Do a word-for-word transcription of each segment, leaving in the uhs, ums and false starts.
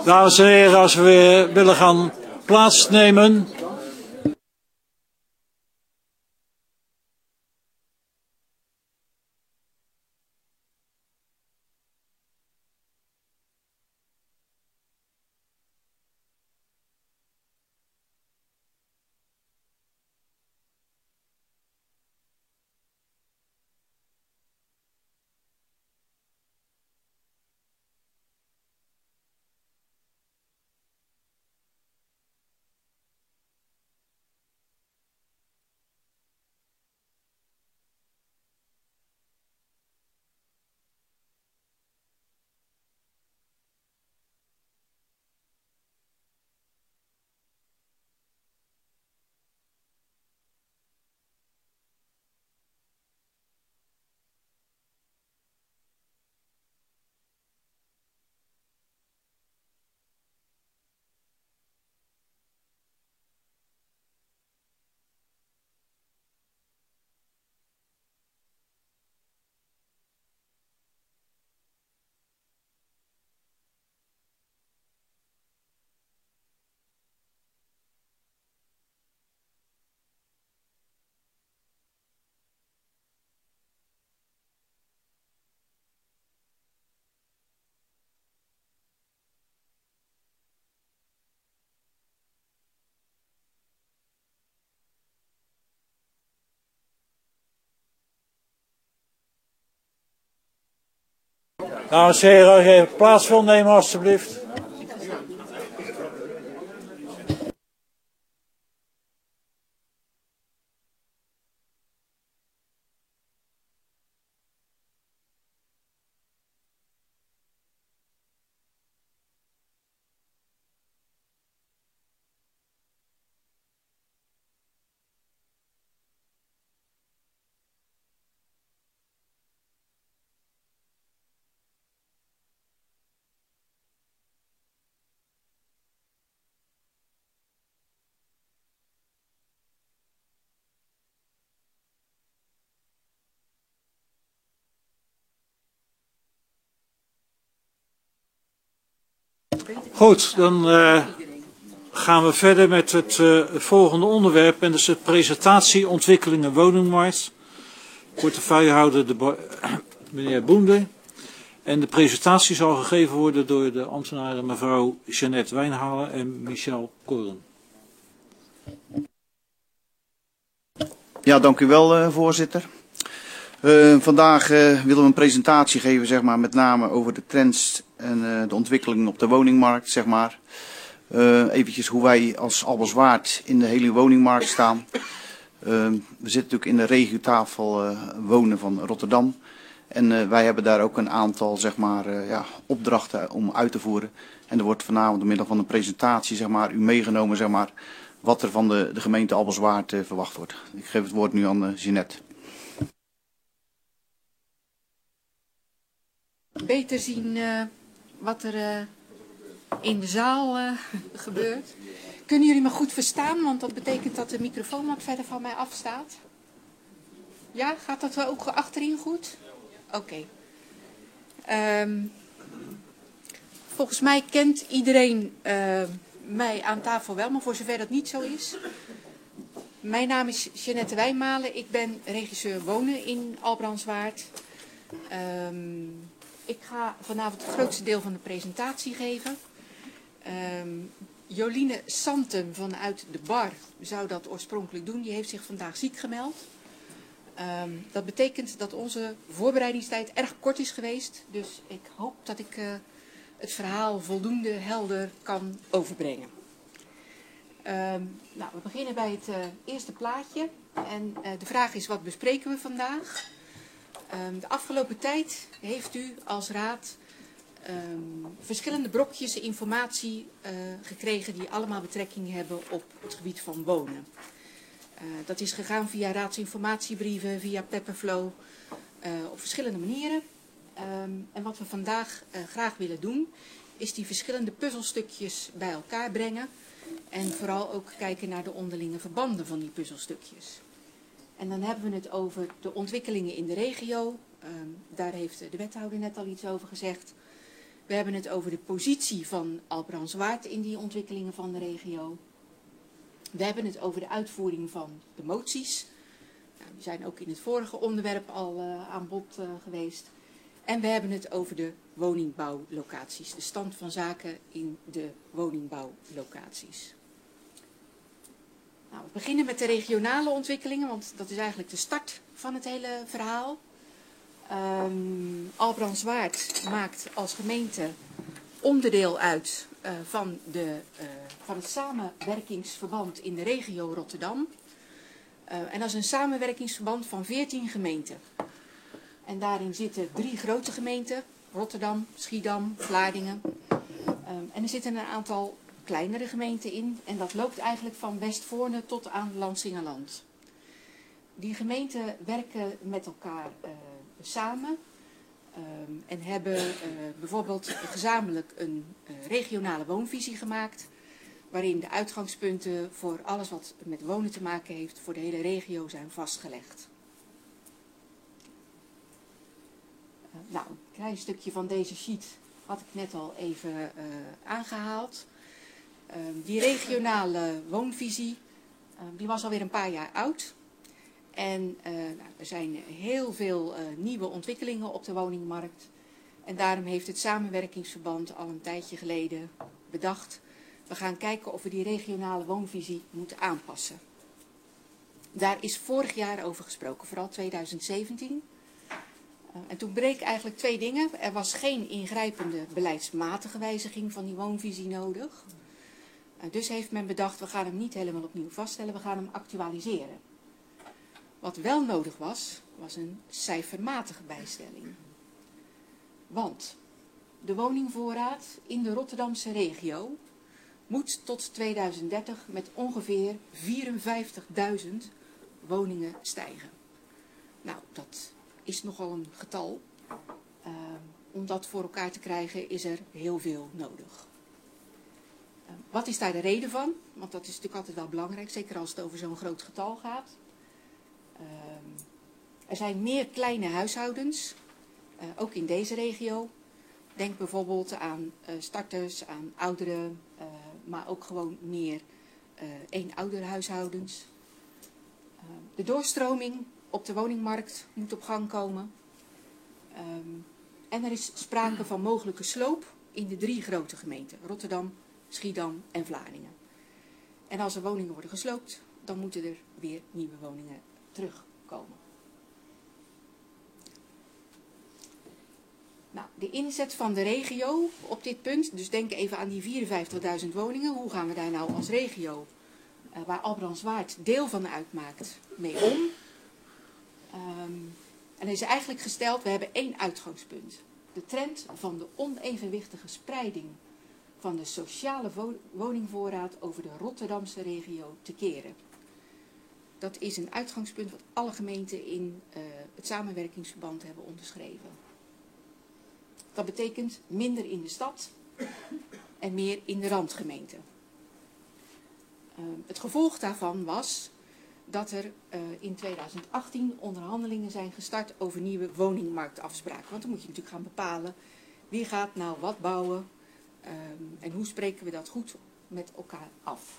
Dames en heren, als we weer willen gaan plaatsnemen. Dames en heren, als je even plaats wil nemen alstublieft. Goed, dan uh, gaan we verder met het uh, volgende onderwerp. En dat is de presentatie ontwikkelingen woningmarkt. Portefeuillehouder de meneer Boende. En de presentatie zal gegeven worden door de ambtenaren mevrouw Jeannette Wijnhalen en Michel Koren. Ja, dank u wel, uh, voorzitter. Uh, vandaag uh, willen we een presentatie geven, zeg maar, met name over de trends en uh, de ontwikkelingen op de woningmarkt, zeg maar. Uh, eventjes hoe wij als Albelswaard in de hele woningmarkt staan. Uh, we zitten natuurlijk in de regiotafel uh, wonen van Rotterdam. En uh, wij hebben daar ook een aantal, zeg maar, uh, ja, opdrachten om uit te voeren. En er wordt vanavond door middel van een presentatie, zeg maar, u meegenomen, zeg maar, wat er van de, de gemeente Albelswaard uh, verwacht wordt. Ik geef het woord nu aan uh, Jeannette. Beter zien uh, wat er uh, in de zaal uh, gebeurt. Kunnen jullie me goed verstaan? Want dat betekent dat de microfoon wat verder van mij afstaat. Ja, gaat dat ook achterin goed? Oké. Okay. Um, volgens mij kent iedereen uh, mij aan tafel wel, maar voor zover dat niet zo is. Mijn naam is Jeannette Wijnhalen. Ik ben regisseur wonen in Albrandswaard. Um, Ik ga vanavond het grootste deel van de presentatie geven. Um, Joline Santem vanuit de bar zou dat oorspronkelijk doen. Die heeft zich vandaag ziek gemeld. Um, dat betekent dat onze voorbereidingstijd erg kort is geweest. Dus ik hoop dat ik uh, het verhaal voldoende helder kan overbrengen. Um, nou, we beginnen bij het uh, eerste plaatje. En uh, de vraag is, wat bespreken we vandaag? Um, de afgelopen tijd heeft u als raad um, verschillende brokjes informatie uh, gekregen die allemaal betrekking hebben op het gebied van wonen. Uh, dat is gegaan via raadsinformatiebrieven, via Pepperflow, uh, op verschillende manieren. Um, en wat we vandaag uh, graag willen doen, is die verschillende puzzelstukjes bij elkaar brengen. En vooral ook kijken naar de onderlinge verbanden van die puzzelstukjes. En dan hebben we het over de ontwikkelingen in de regio. Um, daar heeft de wethouder net al iets over gezegd. We hebben het over de positie van Albrandswaard in die ontwikkelingen van de regio. We hebben het over de uitvoering van de moties. Nou, die zijn ook in het vorige onderwerp al uh, aan bod uh, geweest. En we hebben het over de woningbouwlocaties. De stand van zaken in de woningbouwlocaties. Nou, we beginnen met de regionale ontwikkelingen, want dat is eigenlijk de start van het hele verhaal. Um, Albrandswaard maakt als gemeente onderdeel uit uh, van, de, uh, van het samenwerkingsverband in de regio Rotterdam. Uh, en dat is een samenwerkingsverband van veertien gemeenten. En daarin zitten drie grote gemeenten, Rotterdam, Schiedam, Vlaardingen. Um, en er zitten een aantal kleinere gemeenten in. En dat loopt eigenlijk van Westvoorne tot aan Lansingerland. Die gemeenten werken met elkaar uh, samen. Um, en hebben uh, bijvoorbeeld gezamenlijk een uh, regionale woonvisie gemaakt. Waarin de uitgangspunten voor alles wat met wonen te maken heeft voor de hele regio zijn vastgelegd. Uh, nou, een klein stukje van deze sheet had ik net al even uh, aangehaald. Uh, die regionale woonvisie, uh, die was alweer een paar jaar oud. En uh, nou, er zijn heel veel uh, nieuwe ontwikkelingen op de woningmarkt. En daarom heeft het samenwerkingsverband al een tijdje geleden bedacht. We gaan kijken of we die regionale woonvisie moeten aanpassen. Daar is vorig jaar over gesproken, vooral tweeduizend zeventien. Uh, en toen bleek eigenlijk twee dingen. Er was geen ingrijpende beleidsmatige wijziging van die woonvisie nodig. Uh, dus heeft men bedacht, we gaan hem niet helemaal opnieuw vaststellen, we gaan hem actualiseren. Wat wel nodig was, was een cijfermatige bijstelling. Want de woningvoorraad in de Rotterdamse regio moet tot tweeduizend dertig met ongeveer vierenvijftigduizend woningen stijgen. Nou, dat is nogal een getal. Uh, om dat voor elkaar te krijgen is er heel veel nodig. Uh, wat is daar de reden van? Want dat is natuurlijk altijd wel belangrijk, zeker als het over zo'n groot getal gaat. Uh, er zijn meer kleine huishoudens, uh, ook in deze regio. Denk bijvoorbeeld aan uh, starters, aan ouderen, uh, maar ook gewoon meer uh, eenouderhuishoudens. Uh, de doorstroming op de woningmarkt moet op gang komen. Um, en er is sprake van mogelijke sloop in de drie grote gemeenten, Rotterdam, Schiedam en Vlaardingen. En als er woningen worden gesloopt, dan moeten er weer nieuwe woningen terugkomen. Nou, de inzet van de regio op dit punt, dus denk even aan die vierenvijftigduizend woningen. Hoe gaan we daar nou als regio, uh, waar Albrandswaard deel van uitmaakt, mee om? Um, en er is eigenlijk gesteld, we hebben één uitgangspunt. De trend van de onevenwichtige spreiding van de sociale woningvoorraad over de Rotterdamse regio te keren. Dat is een uitgangspunt wat alle gemeenten in uh, het samenwerkingsverband hebben onderschreven. Dat betekent minder in de stad en meer in de randgemeenten. Uh, het gevolg daarvan was dat er uh, in tweeduizend achttien onderhandelingen zijn gestart over nieuwe woningmarktafspraken. Want dan moet je natuurlijk gaan bepalen wie gaat nou wat bouwen um, en hoe spreken we dat goed met elkaar af.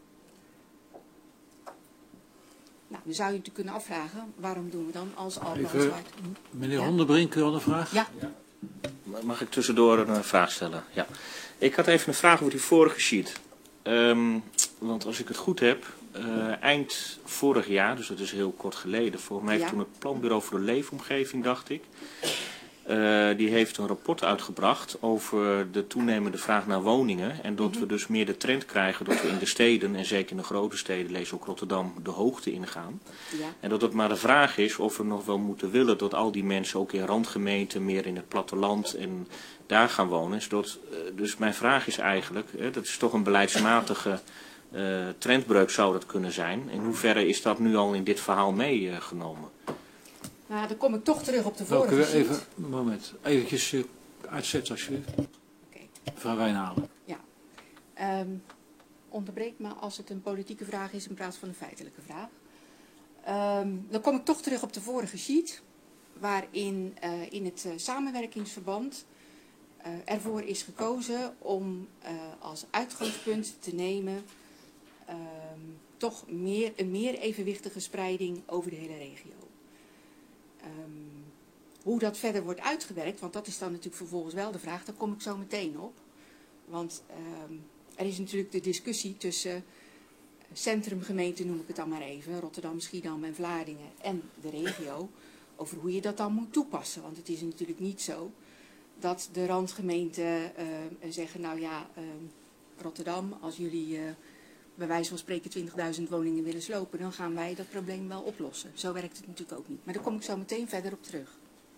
Nou, dan zou je natuurlijk kunnen afvragen, waarom doen we dan als Albrandswaard? Meneer ja? Hondenbrink, u had een vraag? Ja. Ja. Mag ik tussendoor een uh, vraag stellen? Ja. Ik had even een vraag over die vorige sheet. Um, want als ik het goed heb, uh, eind vorig jaar, dus dat is heel kort geleden, volgens mij heeft ja. toen het Planbureau voor de Leefomgeving, dacht ik, uh, die heeft een rapport uitgebracht over de toenemende vraag naar woningen. En dat mm-hmm. we dus meer de trend krijgen dat we in de steden, en zeker in de grote steden, lees ook Rotterdam, de hoogte ingaan. Ja. En dat het maar de vraag is of we nog wel moeten willen dat al die mensen ook in randgemeenten, meer in het platteland en daar gaan wonen. Zodat, dus mijn vraag is eigenlijk, hè, dat is toch een beleidsmatige uh, trendbreuk zou dat kunnen zijn. In hoeverre is dat nu al in dit verhaal meegenomen? Uh, nou, dan kom ik toch terug op de vorige Welke, sheet. even, een moment, eventjes uh, uitzetten alsjeblieft. Okay. Mevrouw Wijnhalen. Ja. Um, onderbreek me als het een politieke vraag is in plaats van een feitelijke vraag. Um, dan kom ik toch terug op de vorige sheet, waarin uh, in het uh, samenwerkingsverband uh, ervoor is gekozen om uh, als uitgangspunt te nemen uh, toch meer, een meer evenwichtige spreiding over de hele regio. Um, hoe dat verder wordt uitgewerkt, want dat is dan natuurlijk vervolgens wel de vraag, daar kom ik zo meteen op. Want um, er is natuurlijk de discussie tussen centrumgemeenten, noem ik het dan maar even, Rotterdam, Schiedam en Vlaardingen en de regio, over hoe je dat dan moet toepassen. Want het is natuurlijk niet zo dat de randgemeenten uh, zeggen, nou ja, uh, Rotterdam, als jullie uh, bij wijze van spreken twintigduizend woningen willen slopen, dan gaan wij dat probleem wel oplossen. Zo werkt het natuurlijk ook niet. Maar daar kom ik zo meteen verder op terug.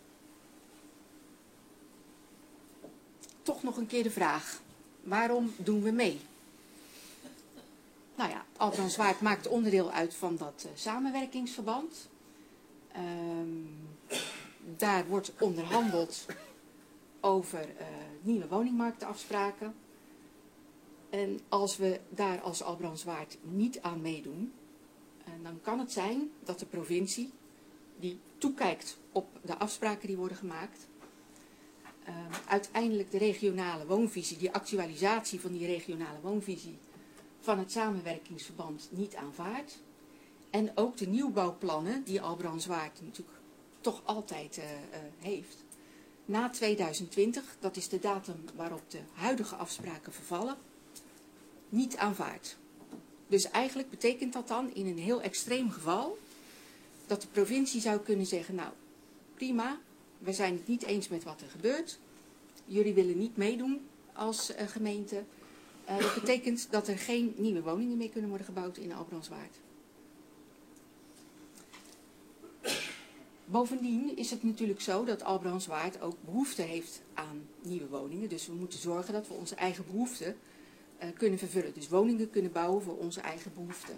Toch nog een keer de vraag, waarom doen we mee? Nou ja, Albrandswaard maakt onderdeel uit van dat uh, samenwerkingsverband. Um, daar wordt onderhandeld over uh, nieuwe woningmarktafspraken. En als we daar als Albrandswaard niet aan meedoen, uh, dan kan het zijn dat de provincie, die toekijkt op de afspraken die worden gemaakt, uh, uiteindelijk de regionale woonvisie, die actualisatie van die regionale woonvisie van het samenwerkingsverband niet aanvaardt. En ook de nieuwbouwplannen die Albrandswaard natuurlijk toch altijd uh, uh, heeft. Na tweeduizend twintig, dat is de datum waarop de huidige afspraken vervallen, niet aanvaardt. Dus eigenlijk betekent dat dan in een heel extreem geval dat de provincie zou kunnen zeggen, nou prima, we zijn het niet eens met wat er gebeurt. Jullie willen niet meedoen als uh, gemeente. Uh, dat betekent dat er geen nieuwe woningen meer kunnen worden gebouwd in Albrandswaard. Bovendien is het natuurlijk zo dat Albrandswaard ook behoefte heeft aan nieuwe woningen. Dus we moeten zorgen dat we onze eigen behoeften uh, kunnen vervullen. Dus woningen kunnen bouwen voor onze eigen behoeften.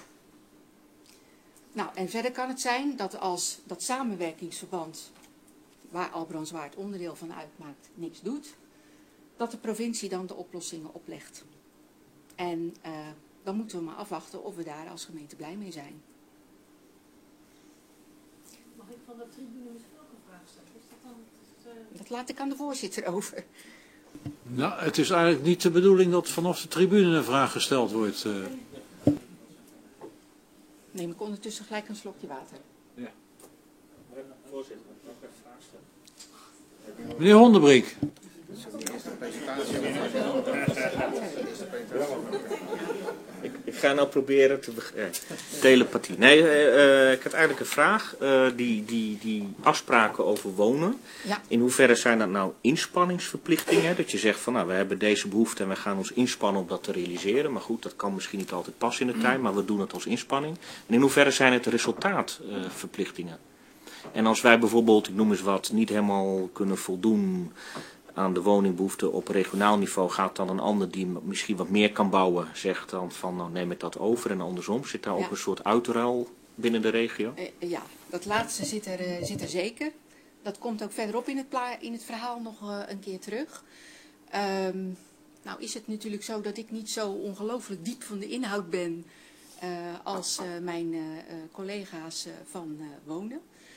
Nou, en verder kan het zijn dat als dat samenwerkingsverband, waar Albrandswaard onderdeel van uitmaakt, niks doet, dat de provincie dan de oplossingen oplegt. En uh, dan moeten we maar afwachten of we daar als gemeente blij mee zijn. Mag ik van de tribune misschien ook een vraag stellen? Is dat, dan, is het, uh... dat laat ik aan de voorzitter over. Nou, het is eigenlijk niet de bedoeling dat vanaf de tribune een vraag gesteld wordt. Uh. Neem ik ondertussen gelijk een slokje water. Ja. Voorzitter, mag ik een vraag stellen? Meneer Hondenbrink. Ik, ik ga nou proberen te begrijpen. Telepathie. Nee, uh, ik had eigenlijk een vraag. Uh, die, die, die afspraken over wonen. Ja. In hoeverre zijn dat nou inspanningsverplichtingen? Dat je zegt van nou, we hebben deze behoefte en we gaan ons inspannen om dat te realiseren. Maar goed, dat kan misschien niet altijd passen in de tijd, maar we doen het als inspanning. En in hoeverre zijn het resultaatverplichtingen? Uh, en als wij bijvoorbeeld, ik noem eens wat, niet helemaal kunnen voldoen aan de woningbehoefte op regionaal niveau, gaat dan een ander die misschien wat meer kan bouwen, zegt dan van nou neem ik dat over en andersom. Zit daar ja. ook een soort uitruil binnen de regio? Uh, ja, dat laatste zit er, uh, zit er zeker. Dat komt ook verderop in het, pla in het verhaal nog uh, een keer terug. Um, nou is het natuurlijk zo dat ik niet zo ongelooflijk diep van de inhoud ben uh, als uh, mijn uh, collega's uh, van uh, wonen.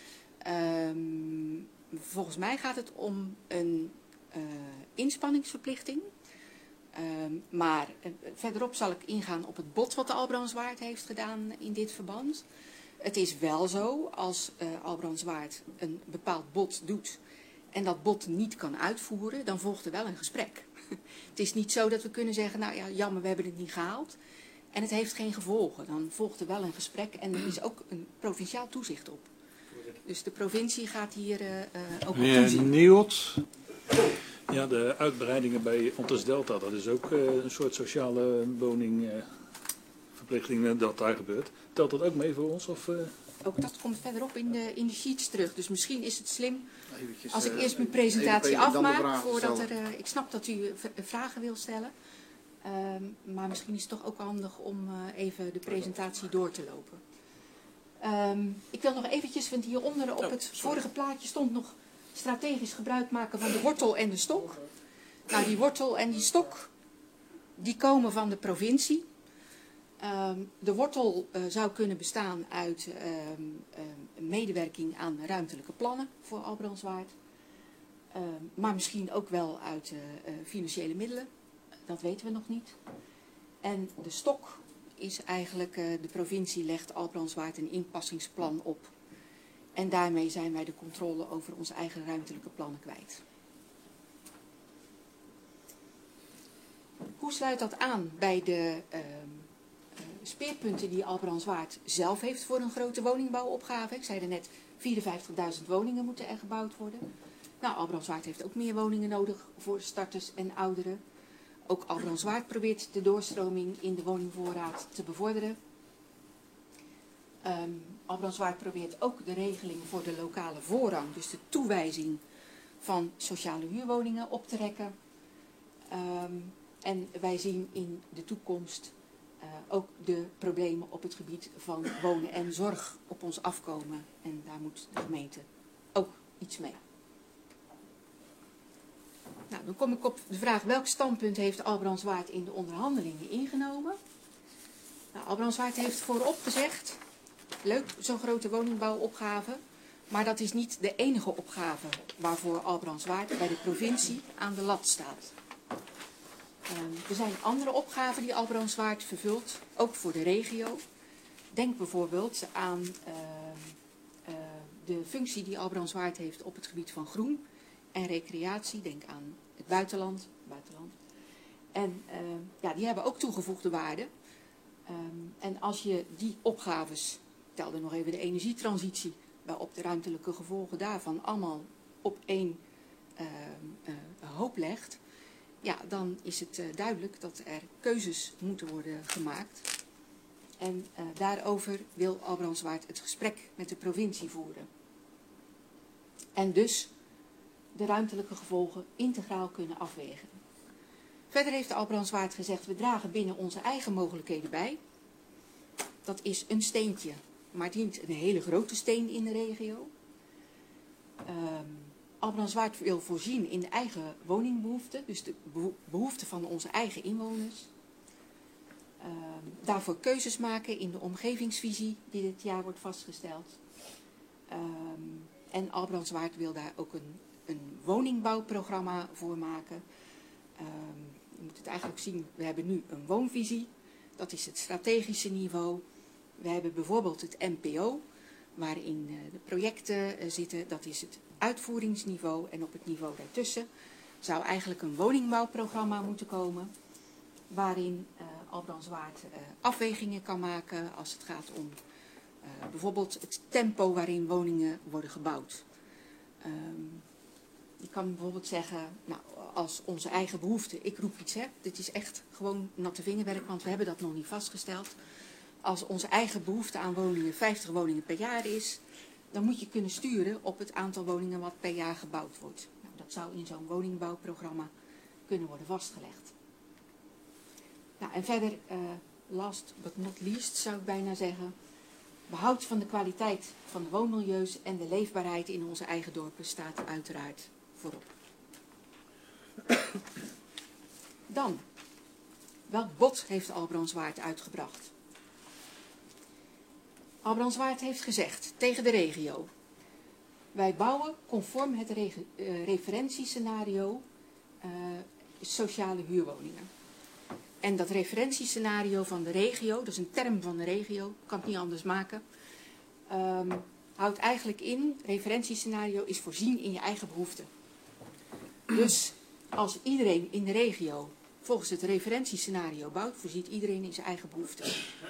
Um, volgens mij gaat het om een Uh, inspanningsverplichting. Uh, maar uh, verderop zal ik ingaan op het bod wat de Albrandswaard heeft gedaan in dit verband. Het is wel zo, als uh, Albrandswaard een bepaald bod doet en dat bod niet kan uitvoeren, dan volgt er wel een gesprek. Het is niet zo dat we kunnen zeggen, nou ja, jammer, we hebben het niet gehaald. En het heeft geen gevolgen. Dan volgt er wel een gesprek en er is ook een provinciaal toezicht op. Dus de provincie gaat hier uh, uh, ook op toezien. Nieuwt. Ja, de uitbreidingen bij Ontes Delta, dat is ook uh, een soort sociale woningverplichting uh, dat daar gebeurt. Telt dat ook mee voor ons? Of, uh... Ook dat komt verderop in de, in de sheets terug. Dus misschien is het slim Eventjes, als ik uh, eerst mijn presentatie even, even afmaak. Voordat er, uh, ik snap dat u vragen wil stellen. Uh, maar misschien is het toch ook handig om uh, even de presentatie door te lopen. Um, ik wil nog eventjes, want hieronder op het vorige plaatje stond nog strategisch gebruik maken van de wortel en de stok. Nou, die wortel en die stok, die komen van de provincie. Um, de wortel uh, zou kunnen bestaan uit um, um, medewerking aan ruimtelijke plannen voor Albrandswaard. Uh, maar misschien ook wel uit uh, uh, financiële middelen. Dat weten we nog niet. En de stok is eigenlijk, uh, de provincie legt Albrandswaard een inpassingsplan op. En daarmee zijn wij de controle over onze eigen ruimtelijke plannen kwijt. Hoe sluit dat aan bij de uh, uh, speerpunten die Albrandswaard zelf heeft voor een grote woningbouwopgave? Ik zei er net, vierenvijftigduizend woningen moeten er gebouwd worden. Nou, Albrandswaard heeft ook meer woningen nodig voor starters en ouderen. Ook Albrandswaard probeert de doorstroming in de woningvoorraad te bevorderen. Um, Albrandswaard probeert ook de regeling voor de lokale voorrang, dus de toewijzing van sociale huurwoningen op te rekken. Um, en wij zien in de toekomst uh, ook de problemen op het gebied van wonen en zorg op ons afkomen. En daar moet de gemeente ook iets mee. Nou, dan kom ik op de vraag, welk standpunt heeft Albrandswaard in de onderhandelingen ingenomen? Nou, Albrandswaard heeft voorop gezegd, leuk zo'n grote woningbouwopgave, maar dat is niet de enige opgave waarvoor Albrandswaard bij de provincie aan de lat staat. Um, er zijn andere opgaven die Albrandswaard vervult, ook voor de regio. Denk bijvoorbeeld aan uh, uh, de functie die Albrandswaard heeft op het gebied van groen en recreatie. Denk aan het buitenland. buitenland. En uh, ja, die hebben ook toegevoegde waarde. Um, en als je die opgaves, ik telde nog even de energietransitie, waarop de ruimtelijke gevolgen daarvan allemaal op één uh, uh, hoop legt, ja, dan is het uh, duidelijk dat er keuzes moeten worden gemaakt. En uh, daarover wil Albrandswaard het gesprek met de provincie voeren. En dus de ruimtelijke gevolgen integraal kunnen afwegen. Verder heeft Albrandswaard gezegd, we dragen binnen onze eigen mogelijkheden bij. Dat is een steentje, maar het niet een hele grote steen in de regio. Um, Albrandswaard wil voorzien in de eigen woningbehoeften, dus de behoeften van onze eigen inwoners. Uh, daarvoor keuzes maken in de omgevingsvisie die dit jaar wordt vastgesteld. Uh, en Albrandswaard wil daar ook een, een woningbouwprogramma voor maken. Uh, je moet het eigenlijk zien, we hebben nu een woonvisie, dat is het strategische niveau. We hebben bijvoorbeeld het M P O, waarin uh, de projecten uh, zitten, dat is het uitvoeringsniveau. En op het niveau daartussen zou eigenlijk een woningbouwprogramma moeten komen, waarin uh, Albrandswaard uh, afwegingen kan maken als het gaat om uh, bijvoorbeeld het tempo waarin woningen worden gebouwd. Um, je kan bijvoorbeeld zeggen, nou, als onze eigen behoefte, ik roep iets, hè, dit is echt gewoon natte vingerwerk, want we hebben dat nog niet vastgesteld. Als onze eigen behoefte aan woningen vijftig woningen per jaar is, dan moet je kunnen sturen op het aantal woningen wat per jaar gebouwd wordt. Nou, dat zou in zo'n woningbouwprogramma kunnen worden vastgelegd. Nou, en verder, uh, last but not least, zou ik bijna zeggen, behoud van de kwaliteit van de woonmilieus en de leefbaarheid in onze eigen dorpen staat uiteraard voorop. Dan, welk bod heeft Albrandswaard uitgebracht? Albrandswaard heeft gezegd tegen de regio, wij bouwen conform het re uh, referentiescenario uh, sociale huurwoningen. En dat referentiescenario van de regio, dat is een term van de regio, kan het niet anders maken, um, houdt eigenlijk in, referentiescenario is voorzien in je eigen behoeften. Dus als iedereen in de regio volgens het referentiescenario bouwt, voorziet iedereen in zijn eigen behoeften.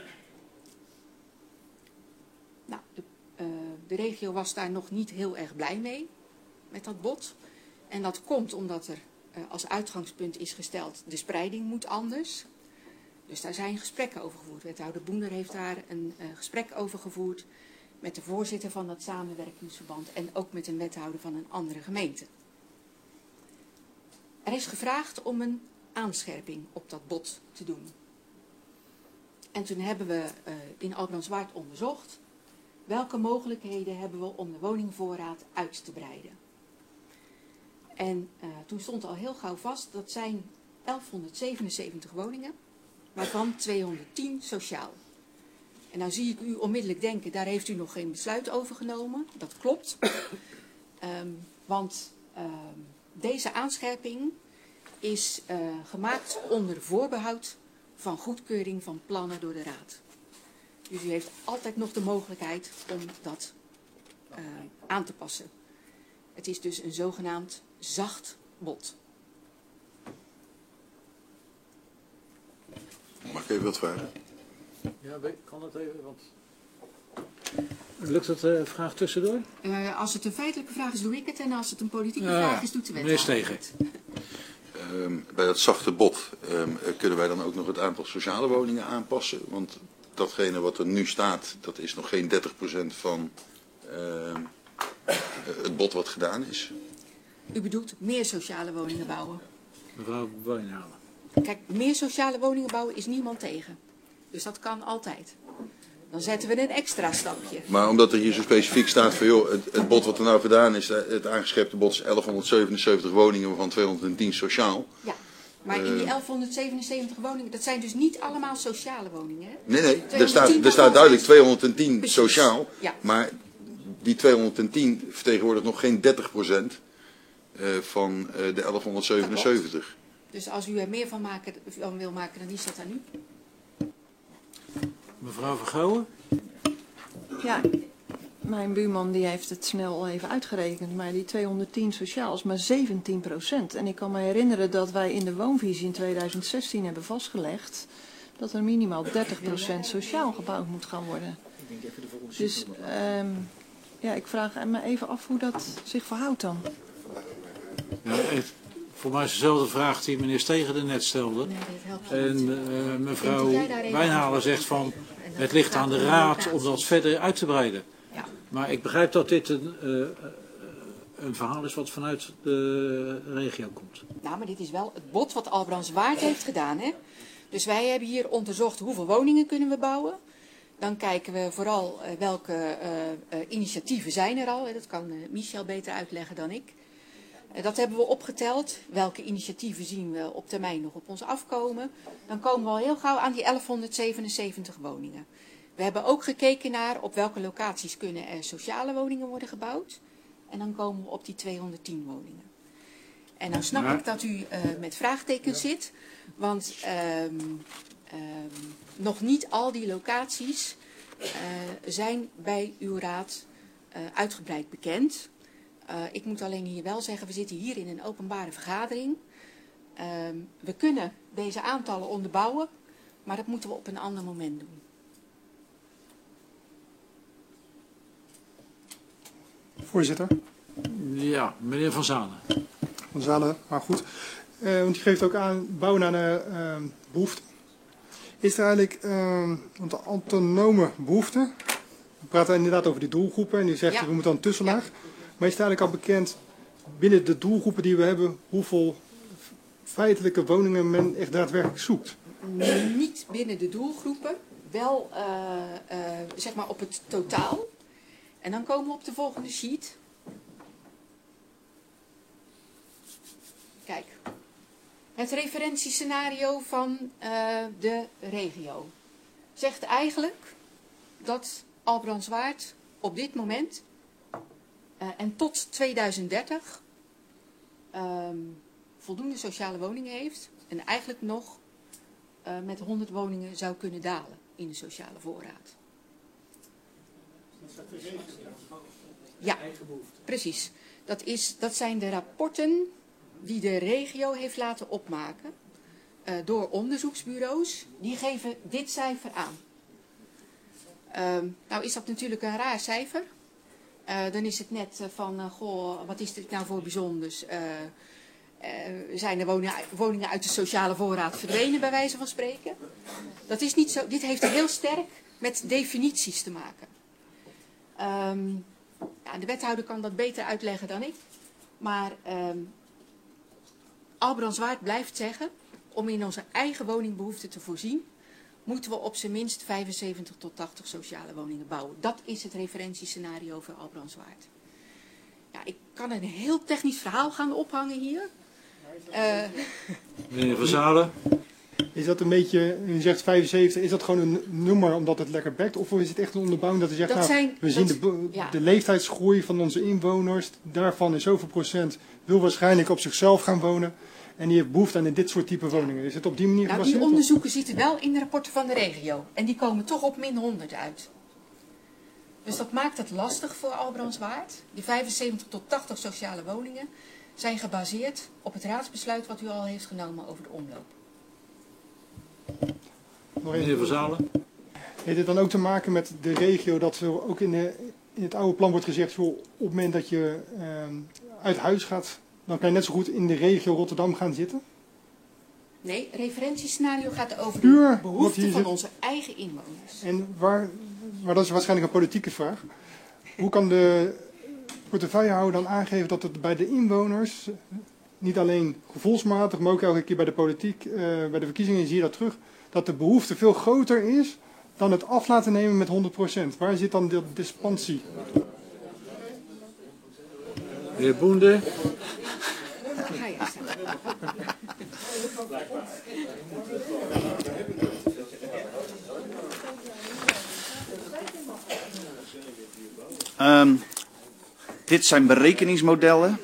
Nou, de, uh, de regio was daar nog niet heel erg blij mee, met dat bod. En dat komt omdat er uh, als uitgangspunt is gesteld, de spreiding moet anders. Dus daar zijn gesprekken over gevoerd. Wethouder Boender heeft daar een uh, gesprek over gevoerd met de voorzitter van dat samenwerkingsverband en ook met een wethouder van een andere gemeente. Er is gevraagd om een aanscherping op dat bod te doen. En toen hebben we uh, in Albrandswaard onderzocht welke mogelijkheden hebben we om de woningvoorraad uit te breiden. En uh, toen stond al heel gauw vast, dat zijn elfhonderdzevenenzeventig woningen, waarvan tweehonderdtien sociaal. En nou zie ik u onmiddellijk denken, daar heeft u nog geen besluit over genomen. Dat klopt. um, want um, deze aanscherping is uh, gemaakt onder voorbehoud van goedkeuring van plannen door de Raad. Dus u heeft altijd nog de mogelijkheid om dat uh, aan te passen. Het is dus een zogenaamd zacht bod. Mag ik even wat vragen? Ja, kan dat even? Want... Lukt dat uh, vraag tussendoor? Uh, als het een feitelijke vraag is, doe ik het. En als het een politieke ja, vraag is, doet de wethouder meneer het. Um, bij dat zachte bod um, kunnen wij dan ook nog het aantal sociale woningen aanpassen? Want datgene wat er nu staat, dat is nog geen dertig procent van uh, het bod wat gedaan is. U bedoelt meer sociale woningen bouwen? Mevrouw Wijnhalen. Kijk, meer sociale woningen bouwen is niemand tegen. Dus dat kan altijd. Dan zetten we een extra stapje. Maar omdat er hier zo specifiek staat van joh, het, het bod wat er nou gedaan is, het aangescherpte bod is elfhonderdzevenenzeventig woningen, waarvan tweehonderdtien sociaal. Ja, maar in die elfhonderdzevenenzeventig woningen, dat zijn dus niet allemaal sociale woningen, hè? Nee, nee, er staat, er staat duidelijk tweehonderdtien Precies. sociaal, ja. Maar die tweehonderdtien vertegenwoordigt nog geen dertig procent van de elfhonderdzevenenzeventig. Dus als u er meer van, maken, van wil maken, dan is dat aan u. Mevrouw Vergouwen? Ja, mijn buurman die heeft het snel even uitgerekend, maar die tweehonderdtien sociaal is maar zeventien procent. En ik kan me herinneren dat wij in de woonvisie in tweeduizend zestien hebben vastgelegd dat er minimaal dertig procent sociaal gebouwd moet gaan worden. Dus um, ja, ik vraag me even af hoe dat zich verhoudt dan. Ja, voor mij is dezelfde vraag die meneer Stegen er net stelde. Nee, dat helpt en uh, mevrouw Wijnhalen zegt van, het ligt aan de Raad om dat verder uit te breiden. Ja. Maar ik begrijp dat dit een, uh, een verhaal is wat vanuit de regio komt. Nou, maar dit is wel het bod wat Albrandswaard heeft gedaan, hè? Dus wij hebben hier onderzocht hoeveel woningen kunnen we bouwen. Dan kijken we vooral uh, welke uh, uh, initiatieven zijn er al. Hè? Dat kan uh, Michel beter uitleggen dan ik. Uh, dat hebben we opgeteld. Welke initiatieven zien we op termijn nog op ons afkomen. Dan komen we al heel gauw aan die elfhonderdzevenenzeventig woningen. We hebben ook gekeken naar op welke locaties kunnen er sociale woningen worden gebouwd. En dan komen we op die tweehonderdtien woningen. En nou snap ik dat u uh, met vraagtekens zit. Want um, um, nog niet al die locaties uh, zijn bij uw raad uh, uitgebreid bekend. Uh, ik moet alleen hier wel zeggen, we zitten hier in een openbare vergadering. Um, we kunnen deze aantallen onderbouwen, maar dat moeten we op een ander moment doen. Voorzitter. Ja, meneer Van Zalen. Van Zalen, maar goed. Uh, want die geeft ook aan, bouwen naar de uh, behoefte. Is er eigenlijk uh, een autonome behoefte? We praten inderdaad over die doelgroepen en u zegt ja. we moeten dan een tussenlaag. Ja. Maar is het eigenlijk al bekend binnen de doelgroepen die we hebben hoeveel feitelijke woningen men echt daadwerkelijk zoekt? Niet binnen de doelgroepen, wel uh, uh, zeg maar op het totaal. En dan komen we op de volgende sheet. Kijk, het referentiescenario van uh, de regio zegt eigenlijk dat Albrandswaard op dit moment uh, en tot tweeduizend dertig um, voldoende sociale woningen heeft en eigenlijk nog uh, met honderd woningen zou kunnen dalen in de sociale voorraad. Ja, precies. Dat, is, dat zijn de rapporten die de regio heeft laten opmaken uh, door onderzoeksbureaus. Die geven dit cijfer aan. Uh, nou is dat natuurlijk een raar cijfer. Uh, dan is het net uh, van, uh, goh, wat is dit nou voor bijzonders? Uh, uh, zijn er woningen, woningen uit de sociale voorraad verdwenen, bij wijze van spreken? Dat is niet zo. Dit heeft heel sterk met definities te maken. Um, ja, de wethouder kan dat beter uitleggen dan ik. Maar um, Albrandswaard blijft zeggen, om in onze eigen woningbehoeften te voorzien, moeten we op zijn minst vijfenzeventig tot tachtig sociale woningen bouwen. Dat is het referentiescenario voor Albrandswaard. Ja, ik kan een heel technisch verhaal gaan ophangen hier. Uh, Meneer Van Zalen. Is dat een beetje, u zegt vijfenzeventig, is dat gewoon een nummer omdat het lekker bekt? Of is het echt een onderbouwing dat u zegt, Dat nou, zijn- we zien dat- de, ja. de leeftijdsgroei van onze inwoners, daarvan is zoveel procent, wil waarschijnlijk op zichzelf gaan wonen. En die heeft behoefte aan dit soort type woningen. Is het op die manier Nou, die gebaseerd? onderzoeken zitten wel in de rapporten van de regio. En die komen toch op min honderd uit. Dus dat maakt het lastig voor Albrandswaard. Die vijfenzeventig tot tachtig sociale woningen zijn gebaseerd op het raadsbesluit wat u al heeft genomen over de omloop. Nog Meneer even. Van Zalen. Heeft het dan ook te maken met de regio dat er ook in, de, in het oude plan wordt gezegd, joh, op het moment dat je ehm, uit huis gaat, dan kan je net zo goed in de regio Rotterdam gaan zitten? Nee, referentiescenario gaat over Puur de wat behoeften hier van zit. onze eigen inwoners. En waar, maar dat is waarschijnlijk een politieke vraag. Hoe kan de portefeuillehouder dan aangeven dat het bij de inwoners, niet alleen gevoelsmatig, maar ook elke keer bij de politiek, eh, bij de verkiezingen zie je dat terug, dat de behoefte veel groter is dan het af laten nemen met honderd procent. Waar zit dan de dispansie? Meneer Boende. Ga je staan. Um, dit zijn berekeningsmodellen.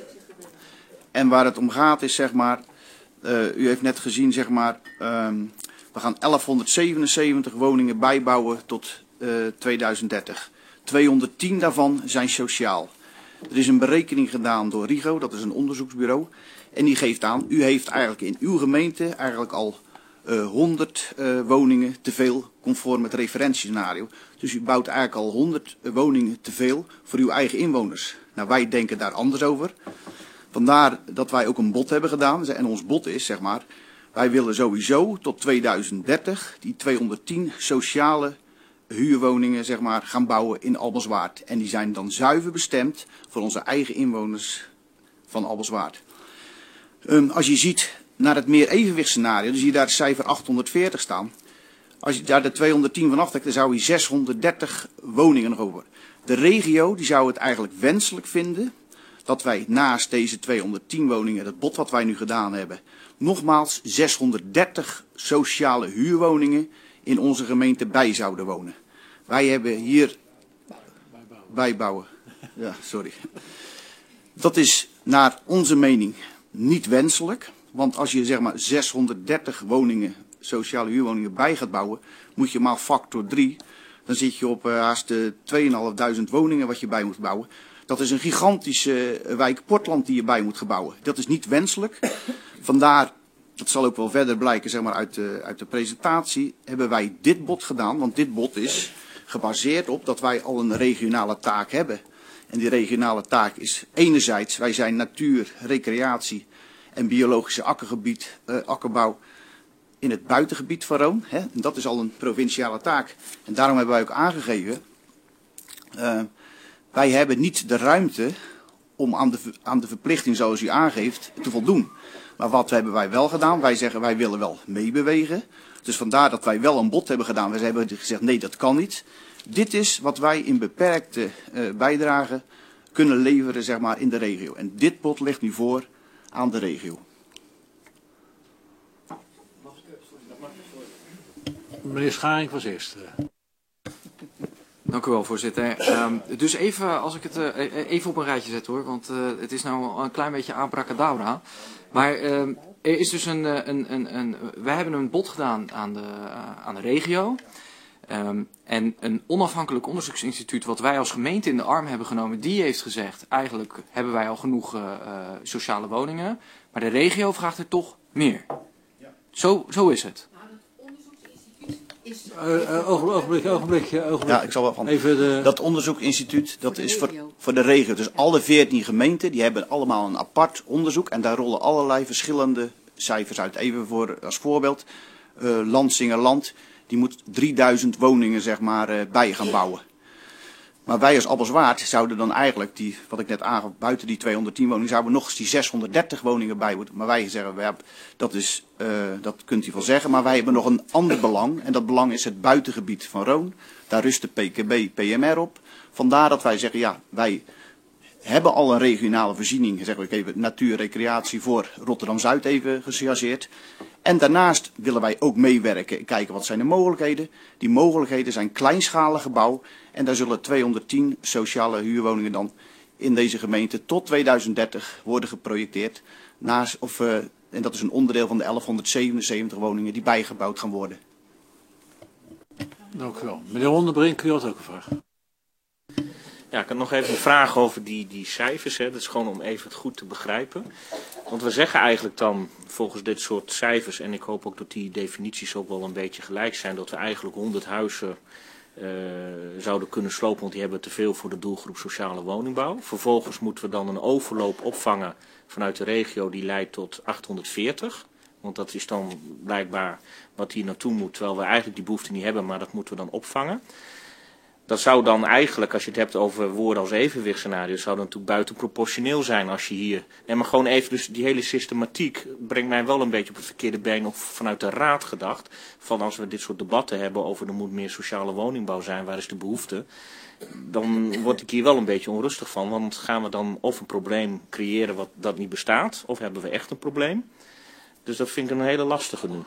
En waar het om gaat is, zeg maar, uh, u heeft net gezien, zeg maar, um, we gaan elfhonderdzevenenzeventig woningen bijbouwen tot uh, tweeduizend dertig. tweehonderdtien daarvan zijn sociaal. Er is een berekening gedaan door RIGO, dat is een onderzoeksbureau. En die geeft aan, u heeft eigenlijk in uw gemeente eigenlijk al uh, honderd uh, woningen te veel conform het referentiescenario. Dus u bouwt eigenlijk al honderd woningen te veel voor uw eigen inwoners. Nou, wij denken daar anders over. Vandaar dat wij ook een bod hebben gedaan. En ons bod is, zeg maar, wij willen sowieso tot tweeduizend dertig die tweehonderdtien sociale huurwoningen, zeg maar, gaan bouwen in Albrandswaard. En die zijn dan zuiver bestemd voor onze eigen inwoners van Albrandswaard. Um, als je ziet naar het meer evenwichtsscenario, dan zie je daar het cijfer achthonderdveertig staan. Als je daar de tweehonderdtien van aftrekt, dan zou je zeshonderddertig woningen nog over. De regio die zou het eigenlijk wenselijk vinden dat wij naast deze tweehonderdtien woningen, het bod wat wij nu gedaan hebben, nogmaals zeshonderddertig sociale huurwoningen in onze gemeente bij zouden wonen. Wij hebben hier bijbouwen. Ja, sorry. Dat is naar onze mening niet wenselijk. Want als je zeg maar zeshonderddertig woningen, sociale huurwoningen bij gaat bouwen, moet je maar factor drie. Dan zit je op uh, haast uh, tweeduizend vijfhonderd woningen wat je bij moet bouwen. Dat is een gigantische uh, wijk Portland die je bij moet bouwen. Dat is niet wenselijk. Vandaar, dat zal ook wel verder blijken zeg maar, uit, de, uit de presentatie, hebben wij dit bod gedaan. Want dit bod is gebaseerd op dat wij al een regionale taak hebben. En die regionale taak is enerzijds, wij zijn natuur, recreatie en biologische akkergebied, uh, akkerbouw in het buitengebied van Roon. Hè? En dat is al een provinciale taak. En daarom hebben wij ook aangegeven, uh, wij hebben niet de ruimte om aan de, aan de verplichting zoals u aangeeft te voldoen. Maar wat hebben wij wel gedaan? Wij zeggen wij willen wel meebewegen. Dus vandaar dat wij wel een bod hebben gedaan. Wij hebben gezegd nee, dat kan niet. Dit is wat wij in beperkte uh, bijdrage kunnen leveren zeg maar, in de regio. En dit bod ligt nu voor aan de regio. Meneer Scharing was eerst. Dank u wel, voorzitter. Um, dus even, als ik het uh, even op een rijtje zet hoor, want uh, het is nou een klein beetje abracadabra. Maar um, er is dus een, een, een, een, wij hebben een bod gedaan aan de, uh, aan de regio. Um, en een onafhankelijk onderzoeksinstituut wat wij als gemeente in de arm hebben genomen, die heeft gezegd, eigenlijk hebben wij al genoeg uh, uh, sociale woningen. Maar de regio vraagt er toch meer. Zo, zo is het. Is Uh, uh, ogenblik, ogenblik, ogenblik. Ja, ik zal wel van. Even de... Dat onderzoekinstituut, dat Voor de is voor, regio. voor de regio. Dus alle veertien gemeenten, die hebben allemaal een apart onderzoek. En daar rollen allerlei verschillende cijfers uit. Even voor, als voorbeeld, uh, Lansingerland, die moet drieduizend woningen zeg maar uh, bij gaan bouwen. Maar wij als Albrandswaard zouden dan eigenlijk, die, wat ik net aangaf, buiten die tweehonderdtien woningen, zouden we nog eens die zeshonderddertig woningen bij moeten. Maar wij zeggen, ja, dat, is, uh, dat kunt u wel zeggen, maar wij hebben nog een ander belang. En dat belang is het buitengebied van Roon. Daar rust de P K B, P M R op. Vandaar dat wij zeggen, ja, wij hebben al een regionale voorziening, zeg ik even, natuur, recreatie voor Rotterdam-Zuid even gechargeerd. En daarnaast willen wij ook meewerken en kijken wat zijn de mogelijkheden. Die mogelijkheden zijn kleinschalig gebouw. En daar zullen tweehonderdtien sociale huurwoningen dan in deze gemeente tot tweeduizend dertig worden geprojecteerd. Naast, of, uh, en dat is een onderdeel van de elfhonderdzevenenzeventig woningen die bijgebouwd gaan worden. Dank u wel. Meneer Hondenbrink, u had ook een vraag. Ja, ik had nog even een vraag over die, die cijfers. Hè. Dat is gewoon om even het goed te begrijpen. Want we zeggen eigenlijk dan, volgens dit soort cijfers, en ik hoop ook dat die definities ook wel een beetje gelijk zijn, dat we eigenlijk honderd huizen uh, zouden kunnen slopen, want die hebben te veel voor de doelgroep sociale woningbouw. Vervolgens moeten we dan een overloop opvangen vanuit de regio die leidt tot achthonderdveertig. Want dat is dan blijkbaar wat hier naartoe moet, terwijl we eigenlijk die behoefte niet hebben, maar dat moeten we dan opvangen. Dat zou dan eigenlijk, als je het hebt over woorden als evenwichtsscenario, zou dan natuurlijk buitenproportioneel zijn als je hier... Nee, maar gewoon even, dus die hele systematiek brengt mij wel een beetje op het verkeerde been, of vanuit de raad gedacht, van als we dit soort debatten hebben over er moet meer sociale woningbouw zijn, waar is de behoefte, dan word ik hier wel een beetje onrustig van, want gaan we dan of een probleem creëren wat dat niet bestaat, of hebben we echt een probleem? Dus dat vind ik een hele lastige nu.